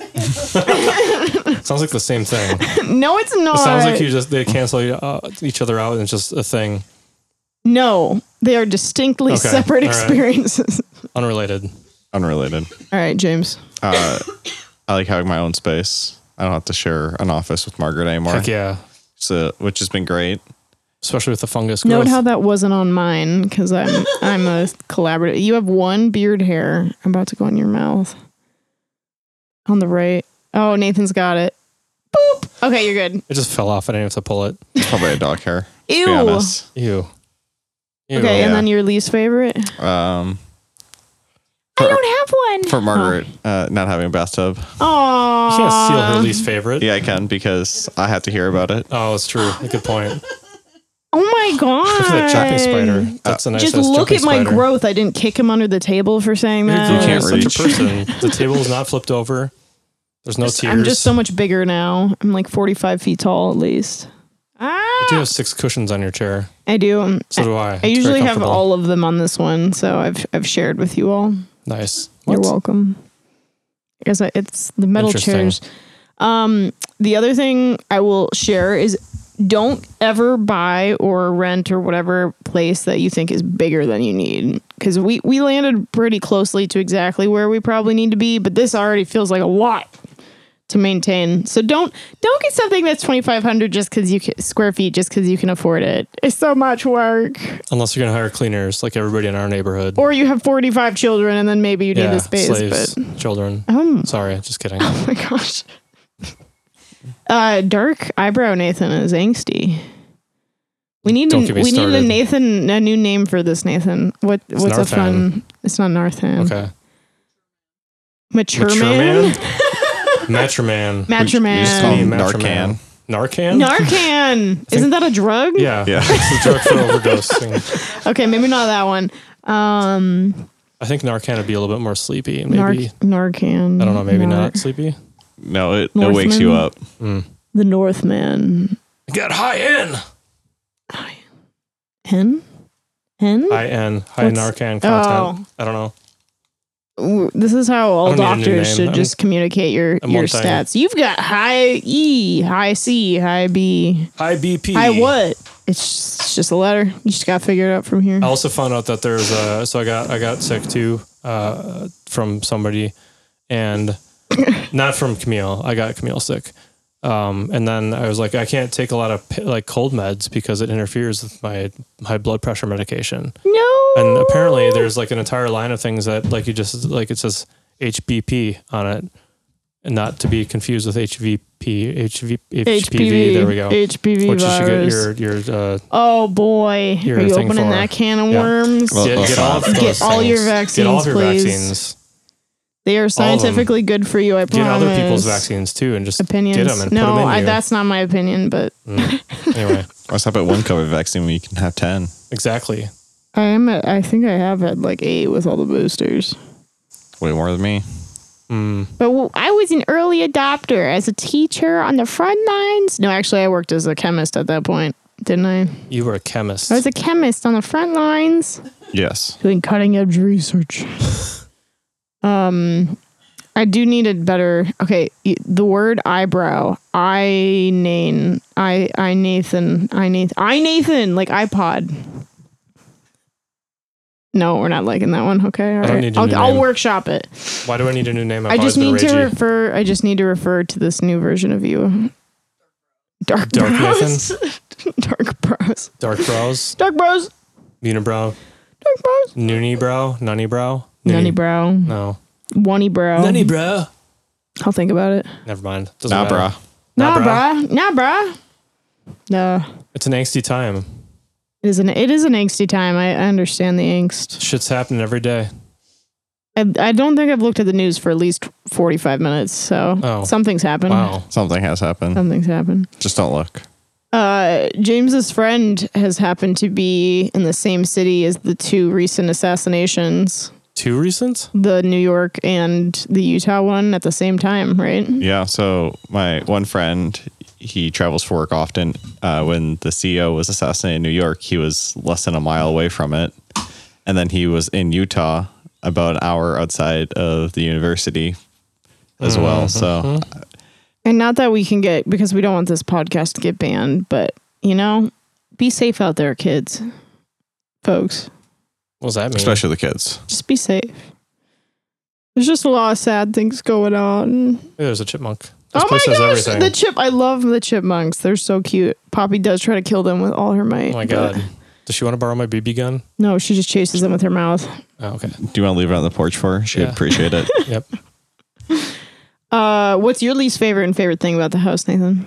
Sounds like the same thing. No, it's not. It sounds like they cancel each other out and it's just a thing. No, they are distinctly Okay, separate all right. experiences. Unrelated. Unrelated. All right, James. I like having my own space. I don't have to share an office with Margaret anymore. Heck yeah. So, which has been great. Especially with the fungus growth. Note how that wasn't on mine because I'm a collaborative. You have one beard hair about to go in your mouth. On the right. Oh, Nathan's got it. Boop. Okay, you're good. It just fell off. I didn't have to pull it. It's probably a dog hair. To Ew. be honest. Ew. Okay, and then your least favorite? I don't have one. For Margaret, not having a bathtub. Aww. You can't steal her least favorite. Yeah, I can because I have to hear about it. Oh, it's true. Good point. Oh my god. Look at that jumping spider. That's a nice Just ass look jumping at my spider. growth. I didn't kick him under the table for saying You're that. can't such reach. a person. The table is not flipped over. There's no tears. I'm just so much bigger now. I'm like 45 feet tall at least. You do have 6 cushions on your chair. I do. So do I. I It's very usually have comfortable. all of them on this one, so I've shared with you all. Nice. You're What? welcome. I guess it's the metal Interesting. chairs. The other thing I will share is don't ever buy or rent or whatever place that you think is bigger than you need. Because we landed pretty closely to exactly where we probably need to be, but this already feels like a lot to maintain. So don't get something that's 2,500 just because you can, square feet just because you can afford it. It's so much work. Unless you're going to hire cleaners like everybody in our neighborhood. Or you have 45 children and then maybe you need yeah, the space. slaves, But children. Sorry, just kidding. oh my gosh. Dark eyebrow Nathan is angsty. We need Don't get me a started. Nathan, a new name for this Nathan. What's a Narthan. fun? It's not Narthan. Okay. Mature Mature man. man? Matroman. Matroman. You just call him Matroman. Narcan. Narcan? Narcan. Isn't that a drug? Yeah. Yeah. It's a drug for overdosing. Okay, maybe not that one. I think Narcan would be a little bit more sleepy. Maybe. Narcan. I don't know. Maybe not sleepy. No, it Northman? wakes you up. The Northman. Get high in. Hen? High What's- Narcan content. Oh. I don't know. This is how all I don't need a new doctors name. should I'm- just communicate your one thing. stats. You've got high E, high C, high B, High BP. high what? It's just a letter. You just got to figure it out from here. I also found out that there's so I got sick too from somebody, and not from Camille. I got Camille sick, and then I was like, I can't take a lot of like cold meds because it interferes with my high blood pressure medication. No. And apparently, there's like an entire line of things that like you just like it says HBP on it, and not to be confused with HPV. There we go. HPV Which you virus. should get your Oh boy, your are you thing opening for. that can of Yeah. worms? Well, get all of those Get all your things. vaccines, Get all of your please. vaccines. They are scientifically good for you. I Get promise. other people's vaccines too, and just Opinions. get them and no, put them in you. that's not my opinion, but Anyway, What's up at one COVID vaccine when you can have 10? exactly. I think I have had like 8 with all the boosters. Way more than me. But I was an early adopter as a teacher on the front lines. No, actually, I worked as a chemist at that point, didn't I? You were a chemist. I was a chemist on the front lines Yes. doing cutting edge research. I do need a better. Okay, the word eyebrow. Nathan, like iPod. No, we're not liking that one. Okay, all don't right. need a new I'll name. workop it. Why do I need a new name? I've I always just been need to ragey. refer. I just need to refer to this new version of you. Dark brows. Dark brows. Dark brows, Dark brows. unibrow, Dark brows. noonie brow, nunny brow, Nunny brow. No, Oney brow. nunny brow. I'll think about it. Never mind. Doesn't Nah, matter. brah. Nah, brah. brah. Nah, brah. No. It's an angsty time. It is an angsty time. I understand the angst. Shit's happening every day. I don't think I've looked at the news for at least 45 minutes, so something's happened. Wow. Something has happened. Something's happened. Just don't look. James's friend has happened to be in the same city as the 2 recent assassinations, 2 recent? the New York and the Utah one at the same time, right? Yeah. So my one friend, he travels for work often. When the CEO was assassinated in New York, he was less than a mile away from it. And then he was in Utah about an hour outside of the university as well. So And not that we can get, because we don't want this podcast to get banned, but, be safe out there, kids. Folks, What does that mean? especially the kids. just be safe. There's just a lot of sad things going on. Hey, there's a chipmunk. This Oh my place has gosh, everything. I love the chipmunks. They're so cute. Poppy does try to kill them with all her might. Oh my but- god. Does she want to borrow my BB gun? No, she just chases them with her mouth. Oh, okay. Do you want to leave it on the porch for her? She'd Yeah. appreciate it. Yep. What's your least favorite and favorite thing about the house, Nathan?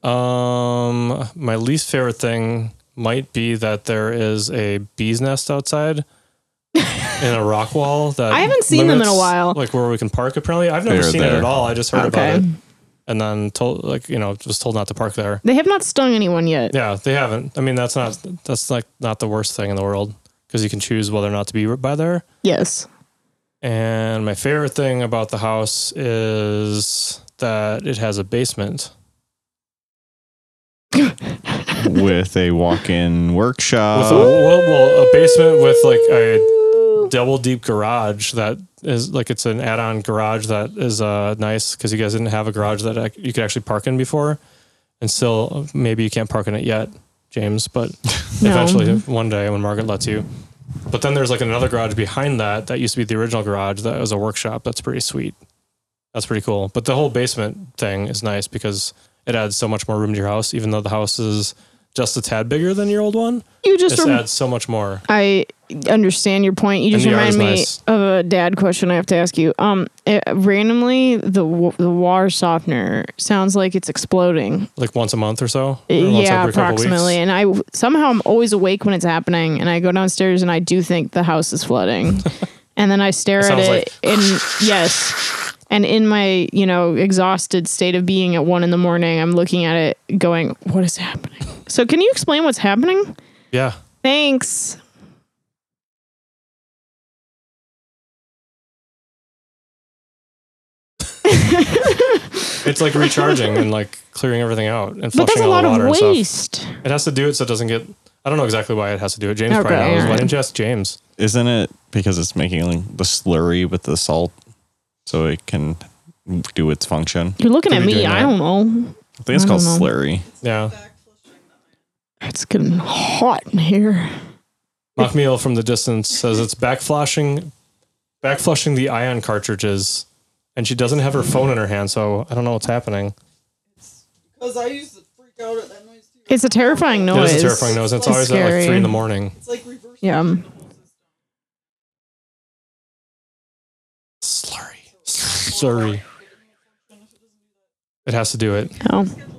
My least favorite thing might be that there is a bee's nest outside in a rock wall that I haven't seen them in a limits, while. like where we can park. Apparently, I've never They're seen it there. at all. I just heard Okay. about it, and then was told not to park there. They have not stung anyone yet. Yeah, they haven't. I mean, that's not the worst thing in the world because you can choose whether or not to be by there. Yes. And my favorite thing about the house is that it has a basement. With a walk-in workshop. With a basement with like a double deep garage that is like it's an add-on garage that is nice because you guys didn't have a garage that you could actually park in before, and still maybe you can't park in it yet, James, but No. eventually one day when Margaret lets you. But then there's like another garage behind that used to be the original garage that was a workshop. That's pretty sweet. That's pretty cool. But the whole basement thing is nice because it adds so much more room to your house, even though the house is just a tad bigger than your old one. You just This adds so much more. I understand your point. You just And the yard remind is me nice. of a dad question I have to ask you. Randomly, the water softener sounds like it's exploding. Like once a month or so? Or once Yeah, every couple weeks? approximately. And I somehow I'm always awake when it's happening, and I go downstairs and I do think the house is flooding, and then I stare at sounds it, and yes. And in my, exhausted state of being at 1 a.m, I'm looking at it going, what is happening? So can you explain what's happening? Yeah. Thanks. It's like recharging and like clearing everything out and But flushing that's a all lot the water of and stuff. waste. It has to do it so it doesn't get. I don't know exactly why it has to do it. James Okay, probably knows. Why alright. didn't you ask James? Isn't it because it's making the slurry with the salt so it can do its function? You're looking Could at be me. doing I that. don't know. I think it's I called don't know. slurry. Yeah. It's getting hot in here. Macmeal from the distance says it's backflushing the ion cartridges, and she doesn't have her phone in her hand, so I don't know what's happening. Because I used to freak out at that noise too. It's a terrifying noise. It is a terrifying noise. It's It's always at like scary. 3 a.m. It's like reverse. Yeah. Slurry. It has to do it. Oh.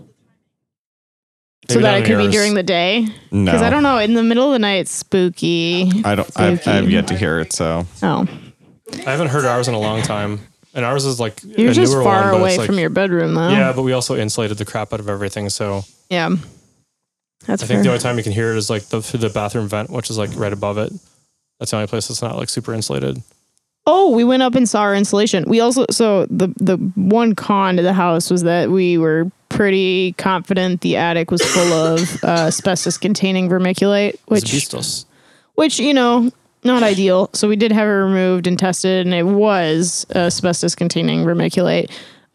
So Maybe that not it in could be yours. during the day? No. Because I don't know. In the middle of the night, it's spooky. I have yet to hear it, so Oh. I haven't heard ours in a long time, and ours is like You're a just newer far one, but away it's like, from your bedroom, though. Yeah, but we also insulated the crap out of everything, so Yeah. That's I fair. think the only time you can hear it is like through the bathroom vent, which is like right above it. That's the only place that's not like super insulated. Oh, we went up and saw our insulation. We also, so the one con to the house was that we were pretty confident the attic was full of asbestos containing vermiculite, Asbestos. which, not ideal. So we did have it removed and tested, and it was asbestos containing vermiculite.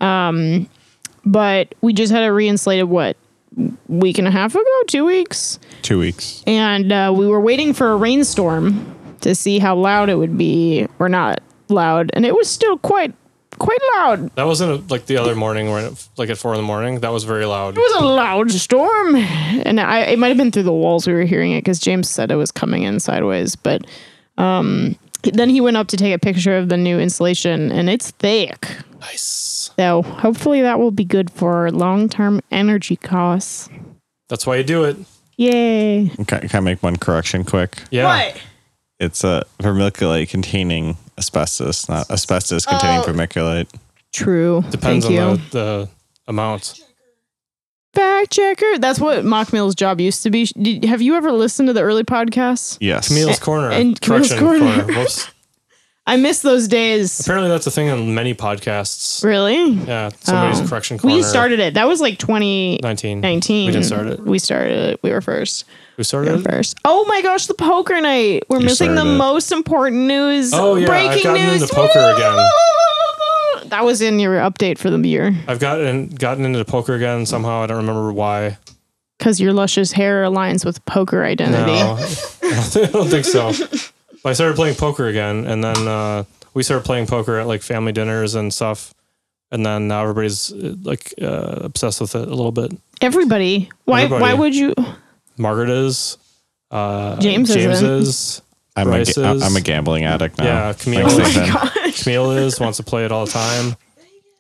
But we just had it reinsulated, week and a half ago, 2 weeks? 2 weeks. And we were waiting for a rainstorm to see how loud it would be or not loud, and it was still quite loud. That wasn't like the other morning when like at 4 a.m. That was very loud. It was a loud storm, and it might have been through the walls we were hearing it because James said it was coming in sideways. But then he went up to take a picture of the new insulation, and it's thick. Nice. So hopefully that will be good for long-term energy costs. That's why you do it. Yay! Can I make one correction quick? Yeah. It's a vermiculite containing asbestos, not asbestos containing vermiculite. True. Depends Thank on you. the amount. Fact checker. That's what Mockmill's job used to be. Have you ever listened to the early podcasts? Yes. Camille's Corner. and Camille's Correction Corner. Whoops. I miss those days. Apparently that's a thing in many podcasts. Really? Yeah. Somebody's Oh. correction corner. We started it. That was like 2019. 19. We didn't start it. We started it. We were first. Who We started were it? first. Oh my gosh, the poker night. We're You missing the started it. most important news. Oh, yeah, I've Breaking gotten news. into poker again. That was in your update for the year. I've gotten into poker again somehow. I don't remember why. Because your luscious hair aligns with poker identity. No, I don't think so. But I started playing poker again, and then we started playing poker at like family dinners and stuff. And then now everybody's obsessed with it a little bit. Everybody. Why Everybody. would you? Margaret is. James isn't. is. I'm Bryce is. I'm a gambling addict now. Yeah, Camille. Thanks, Oh my Nathan. Gosh. Camille wants to play it all the time. She's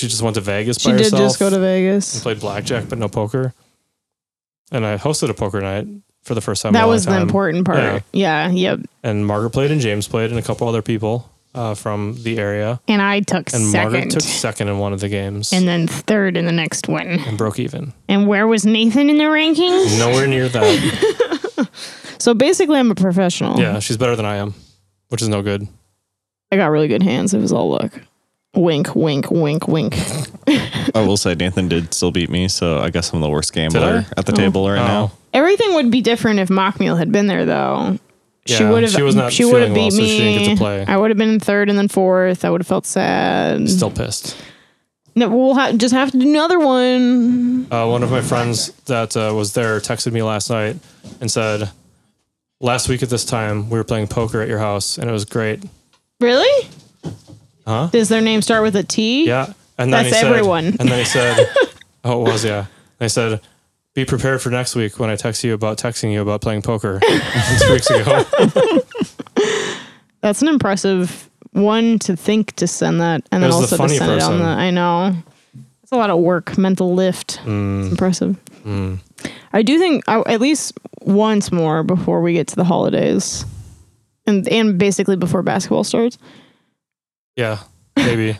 she just went to Vegas She by did herself. just go to And Vegas. played blackjack, but no poker. And I hosted a poker night for the first time. That in a long was the time. important part. Yeah. Yep. And Margaret played, and James played, and a couple other people from the area. And I took And Margaret second. took second in one of the games And then third in the next one. and broke even. And where was Nathan in the rankings? Nowhere near that. So basically, I'm a professional. Yeah, she's better than I am, which is no good. I got really good hands. It was all luck. Wink, wink, wink, wink. I will say Nathan did still beat me, so I guess I'm the worst gambler I? at the table right now. Everything would be different if Mockmeal had been there, though. She Yeah, would have. she was not She would have feeling well, beat so me. she didn't get to play. I would have been in third and then fourth. I would have felt sad. Still pissed. No, we'll just have to do another one. One of my friends that was there texted me last night and said, last week at this time, we were playing poker at your house, and it was great. Really? Huh? Does their name start with a T? Yeah. And then That's he said, everyone. And then he said, oh, it was, yeah. And he said, be prepared for next week when I texting you about playing poker 2 weeks ago. That's an impressive one to think to send that, and then It was the also to funny send it on person. the. I know. It's a lot of work, mental lift. Mm. It's impressive. I do think at least once more before we get to the holidays, and basically before basketball starts. Yeah, maybe.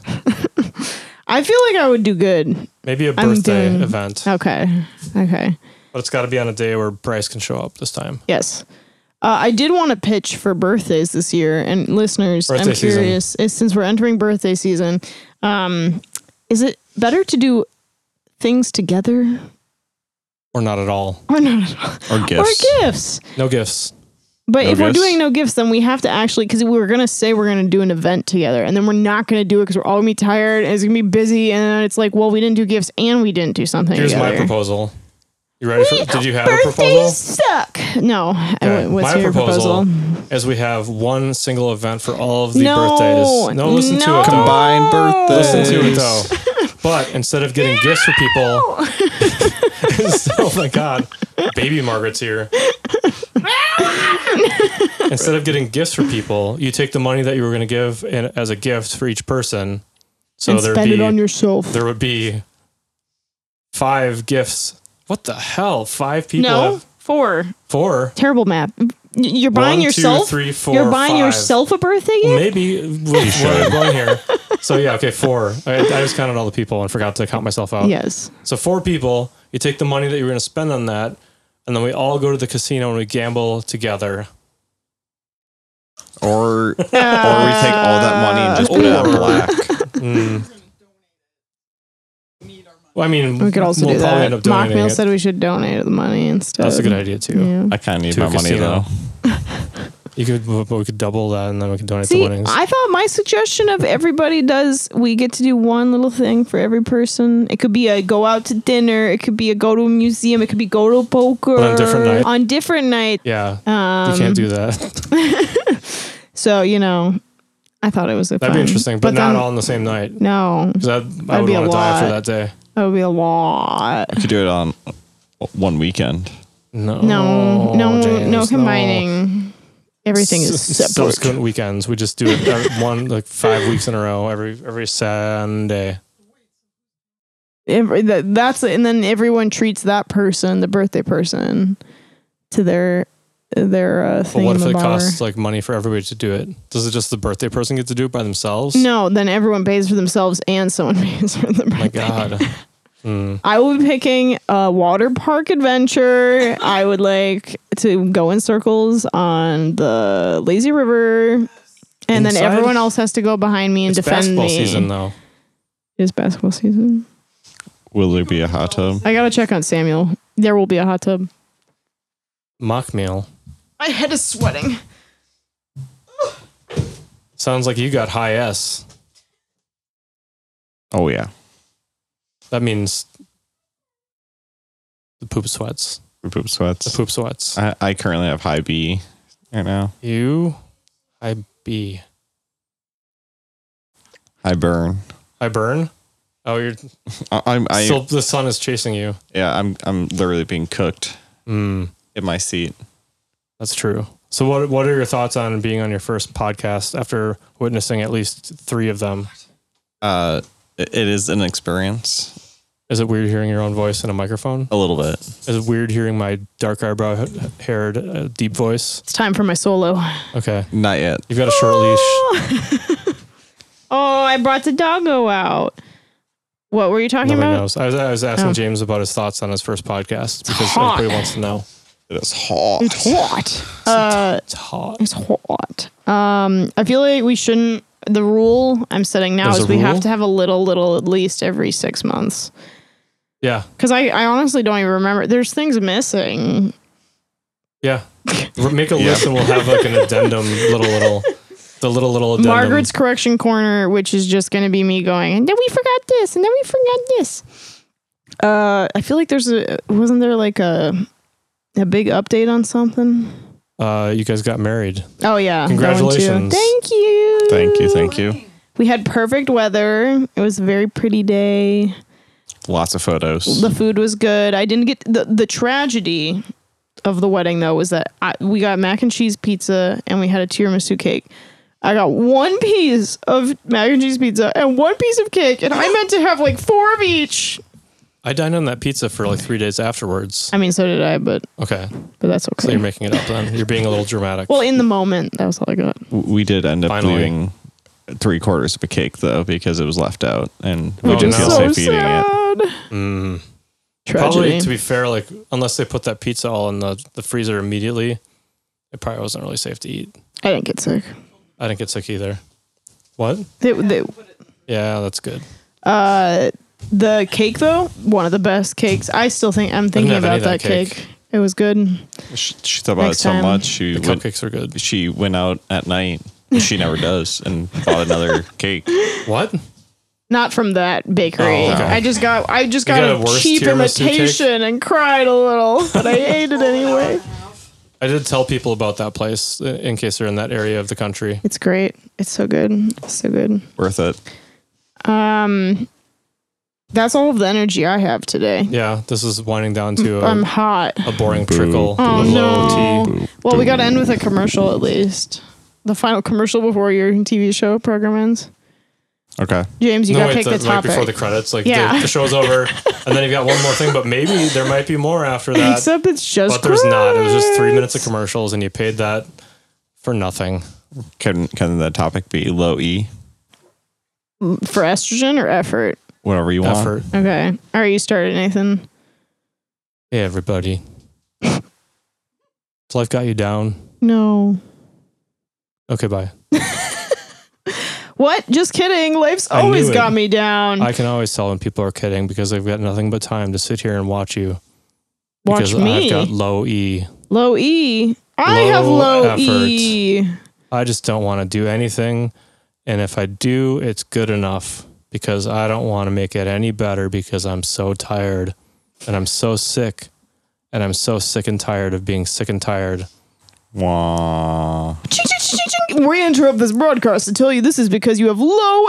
I feel like I would do good. Maybe a I'm birthday doing- event. Okay. But it's got to be on a day where Bryce can show up this time. Yes. I did want to pitch for birthdays this year, and listeners, Birthday I'm curious, since we're entering birthday season, is it better to do things together Or not at all. or not? Or gifts. Or gifts. No gifts. But No if we're gifts? doing no gifts, then we have to actually, because we were going to say we're going to do an event together, and then we're not going to do it because we're all going to be tired, and it's going to be busy, and then it's like, well, we didn't do gifts, and we didn't do something Here's together. my proposal. You ready for? Did you have a Birthdays proposal? suck. No. Okay, What's my your proposal? is we have one single event for all of the No. birthdays. No, listen to No. it. Though. Combined birthdays. Listen to it though. But instead of getting gifts for people, oh my God, baby Margaret's here. Instead of getting gifts for people, you take the money that you were going to give as a gift for each person. So And there'd spend be it on yourself. there would be 5 gifts. What the hell? 5 people No, have 4. 4. Terrible math. You're buying 1, 2, yourself. 3, 4, You're buying 5. yourself a birthday gift. Maybe with what I'm going here. So yeah, okay, 4. I just counted all the people and forgot to count myself out. Yes. So 4 people, you take the money that you were going to spend on that, and then we all go to the casino and we gamble together. Or we take all that money and just put it on Or- black. Well, I mean, We could also we'll do probably that. end up donating Mockmeal it. said we should donate the money instead. That's a good idea too. Yeah. I kind of need To my a money casino. though. We could double that, and then we could donate the See, winnings. I thought my suggestion of everybody does, we get to do one little thing for every person. It could be a go out to dinner. It could be a go to a museum. It could be go to poker. But on different night? On different night. Yeah, you can't do that. So, I thought it was a That'd be fun- interesting, but not then- all on the same night. No, Because I That'd would be a want to die for lot. that day. that would be a lot. You could do it on one weekend. No, No James, combining. Everything is So separate. it's weekends. We just do it every 5 weeks in a row, every Sunday. That's and then everyone treats that person, the birthday person, to their But thing what if in it the bar. costs like money for everybody to do it? Does it just the birthday person get to do it by themselves? No, then everyone pays for themselves and someone pays for the Oh my birthday. God. I will be picking a water park adventure. I would like to go in circles on the lazy river, and then Inside? everyone else has to go behind me and It's defend basketball me. season though. It is basketball season. Will there be a hot tub? I gotta check on Samuel. There will be a hot tub. Mock meal. My head is sweating. Sounds like you got high S. Oh yeah, That means the poop sweats. poop The sweats. poop sweats. I currently have high B right now. You, I B. I burn. I burn. Oh, you're I'm still. The sun is chasing you. yeah. I'm literally being cooked in my seat. That's true. So what are your thoughts on being on your first podcast after witnessing at least 3 of them? It is an experience. Is it weird hearing your own voice in a microphone? A little bit. Is it weird hearing my dark eyebrow haired deep voice? It's time for my solo. Okay. Not yet. You've got a short leash. Oh, I brought the doggo out. What were you talking Nobody about? knows. I was asking James about his thoughts on his first podcast because hot. everybody wants to know. It is hot. It's hot. It's hot. It's hot. I feel like we shouldn't. The rule I'm setting now There's is a we rule? have to have a little at least every 6 months. Yeah. Because I honestly don't even remember. There's things missing. Yeah. Make a list and we'll have like an addendum, the little addendum. Margaret's correction corner, which is just going to be me going, and then we forgot this, and then we forgot this. I feel like wasn't there like a big update on something? You guys got married. Oh yeah. Congratulations. Thank you. Thank you. We had perfect weather. It was a very pretty day. Lots of photos. The food was good. I didn't get the tragedy of the wedding though was that we got mac and cheese pizza and we had a tiramisu cake. I got one piece of mac and cheese pizza and one piece of cake, and I meant to have like 4 of each. I dined on that pizza for like 3 days afterwards. I mean, so did I, but Okay. that's okay. So you're making it up then. You're being a little dramatic. Well, in the moment, that was all I got. We did end up Finally. leaving 3/4 of a cake though because it was left out and we Oh, didn't no. feel So safe eating it. Mm. Tragedy. Probably, to be fair, like unless they put that pizza all in the freezer immediately, it probably wasn't really safe to eat. I didn't get sick. I didn't get sick either. What? They, Yeah, that's good. the cake though, one of the best cakes. I'm thinking have about any of that that cake. cake. It was good. She thought about Next it so time. much. She The cupcakes are good. she went out at night. She never does, and bought another cake. What? Not from that bakery. Oh, okay. I just got got a a worse cheap tiramisu cake? imitation and cried a little, but I ate it anyway. I did tell people about that place in case they're in that area of the country. It's great. It's so good. It's so good. Worth it. That's all of the energy I have today. Yeah, this is winding down to I'm hot. a boring trickle. Oh of low no. T. Well, we got to end with a commercial at least. The final commercial before your TV show program ends. Okay. James, you got to pick the right topic. before the credits. Like Yeah. the show's over, and then you've got one more thing, but maybe there might be more after that. Except it's just But there's not. It was just 3 credits. minutes of commercials, and you paid that for nothing. Can the topic be low E? For estrogen or effort? Whatever you want. Effort. Okay. All right, you started, Nathan. Hey, everybody. Has life got you down? No. Okay, bye. What? Just kidding. Life's I knew always it. got me down. I can always tell when people are kidding because they've got nothing but time to sit here and watch you. Watch Because me. I've got low E. Low E. I have Low low effort. E. I just don't want to do anything. And if I do, it's good enough because I don't want to make it any better because I'm so tired and I'm so sick and I'm so sick and tired of being sick and tired. Wah. Ching, ching, ching, ching, ching. We interrupt this broadcast to tell you this is because you have low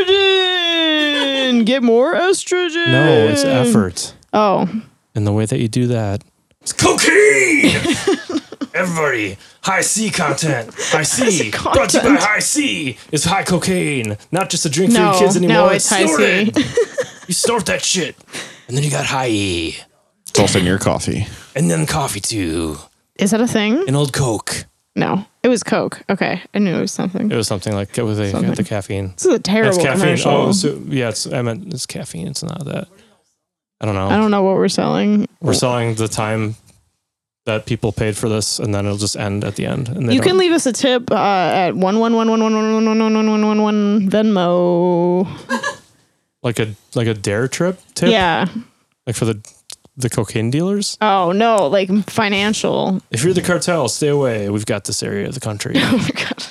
estrogen. Get more estrogen. No, it's effort. Oh. And the way that you do that, it's cocaine! Everybody, high C content. High C. Brought to you by content. High C. It's high cocaine. Not just a drink for No, your kids anymore. no, it's high Snort C. it. You snort that shit. And then you got high E. It's also in your coffee. And then coffee too. Is that a thing? An old Coke. No. It was Coke. Okay. I knew it was something. It was something like it was Something. the caffeine. This is a terrible It's caffeine. commercial. Oh, so, yeah, it's caffeine. It's not that. I don't know. I don't know what we're selling. We're selling the time that people paid for this, and then it'll just end at the end. And they You can don't- leave us a tip at 11111111111 Venmo. like a dare trip tip. Yeah. Like for the cocaine dealers. Oh no, like financial. If you're the cartel, stay away. We've got this area of the country. Oh my god.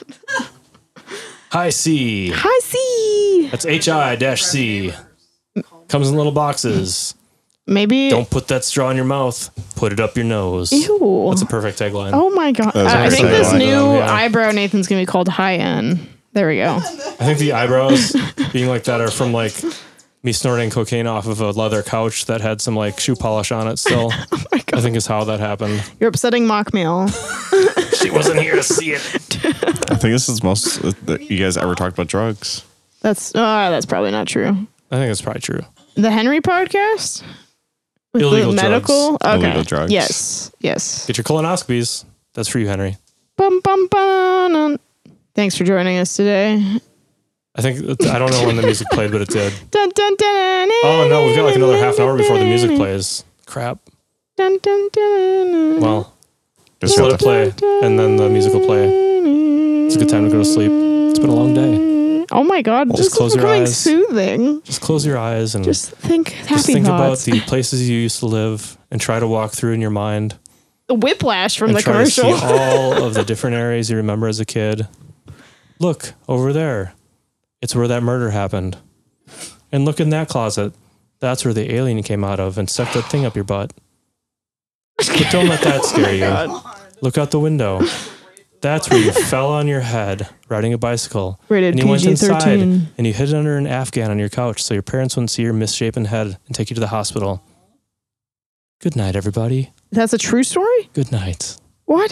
High C. Hi, C. That's HI-C. Comes in little boxes. Maybe. Don't put that straw in your mouth. Put it up your nose. Ew. That's a perfect tagline. Oh my god. That was I a think perfect this tagline. new Yeah. eyebrow Nathan's gonna be called High N. There we go. I think the eyebrows being like that are from like me snorting cocaine off of a leather couch that had some like shoe polish on it still. Oh my god. I think is how that happened. You're upsetting mock meal. She wasn't here to see it. I think this is most that you guys ever talked about drugs. That's probably not true. I think it's probably true. The Henry podcast? With Illegal the medical? drugs. Okay. Illegal drugs. Yes. Get your colonoscopies. That's for you, Henry. Bum, bum, bum. Thanks for joining us today. I don't know when the music played, but it did. Dun, dun, dun, Oh no, we've got like another half an hour before the music plays. Crap. Dun, dun, dun, Well, Just let got it play, and then the music will play. It's a good time to go to sleep. It's been a long day. Oh my God. Just close your becoming eyes. soothing. Just close your eyes and Just think happy just think about thoughts. the places you used to live and try to walk through in your mind The whiplash from and the try commercial. to see all of the different areas you remember as a kid. Look over there. It's where that murder happened. And look in that closet. That's where the alien came out of and stuck that thing up your butt. But don't let that scare you. Look out the window. That's where you fell on your head riding a bicycle. Rated And you went inside PG-13. and you hid under an Afghan on your couch so your parents wouldn't see your misshapen head and take you to the hospital. Good night, everybody. That's a true story? Good night. What?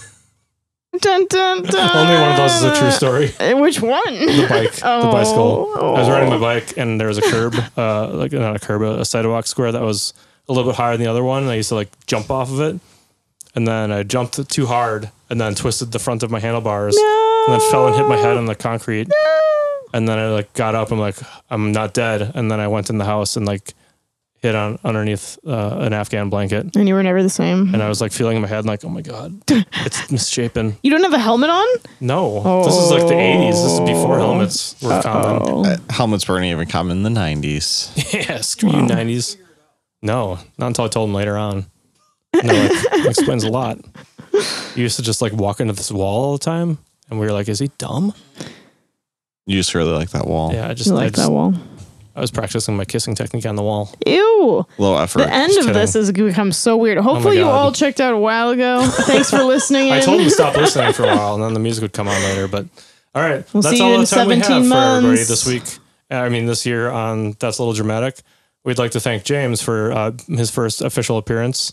Dun, dun, dun. Only one of those is a true story. Which one? The bike, the bicycle. Oh. I was riding my bike and there was a curb, like not a curb, a sidewalk square that was a little bit higher than the other one. And I used to like jump off of it. And then I jumped too hard and then twisted the front of my handlebars and then fell and hit my head on the concrete. And then I like got up. I'm like, I'm not dead. And then I went in the house and like hid on underneath an Afghan blanket. And you were never the same. And I was like feeling in my head like, oh my God, it's misshapen. You don't have a helmet on? No, this is like the 80s. This is before helmets were common. Helmets weren't even common in the 90s. Yeah, screw you 90s. No, not until I told them later on. No, it explains a lot. You used to just like walk into this wall all the time, and we were like, "Is he dumb?" You just really like that wall. Yeah, You like that wall? I was practicing my kissing technique on the wall. Ew. Low effort. The end of kidding. this has become so weird. Hopefully you God. all checked out a while ago. Thanks for listening. I in. told him to stop listening for a while, and then the music would come on later. But all right, We'll that's see all you the in time we have 17 for everybody months. this week. This year on That's a Little Dramatic. We'd like to thank James for his first official appearance.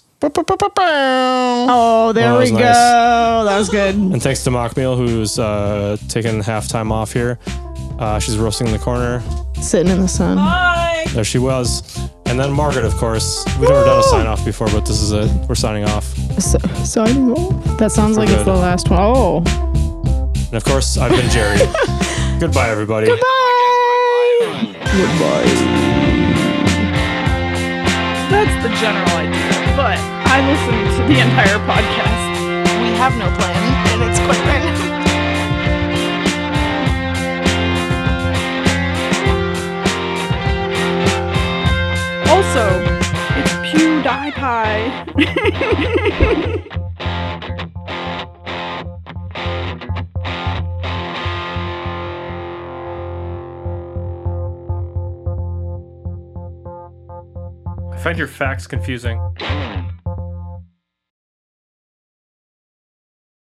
Oh, there Oh, that we was go. nice. That was good. And thanks to Mockmeal, who's taking halftime off here. She's roasting in the corner. Sitting in the sun. There she was. And then Margaret, of course. We've never done a sign off before, but this is it. We're signing off. Signing off. That sounds like it's good. the last one. Oh. And of course, I've been Jerry. Goodbye, everybody. Bye. Goodbye. That's the general idea, but I listened to the entire podcast. We have no plan, and it's quite random. Also, it's PewDiePie. I find your facts confusing.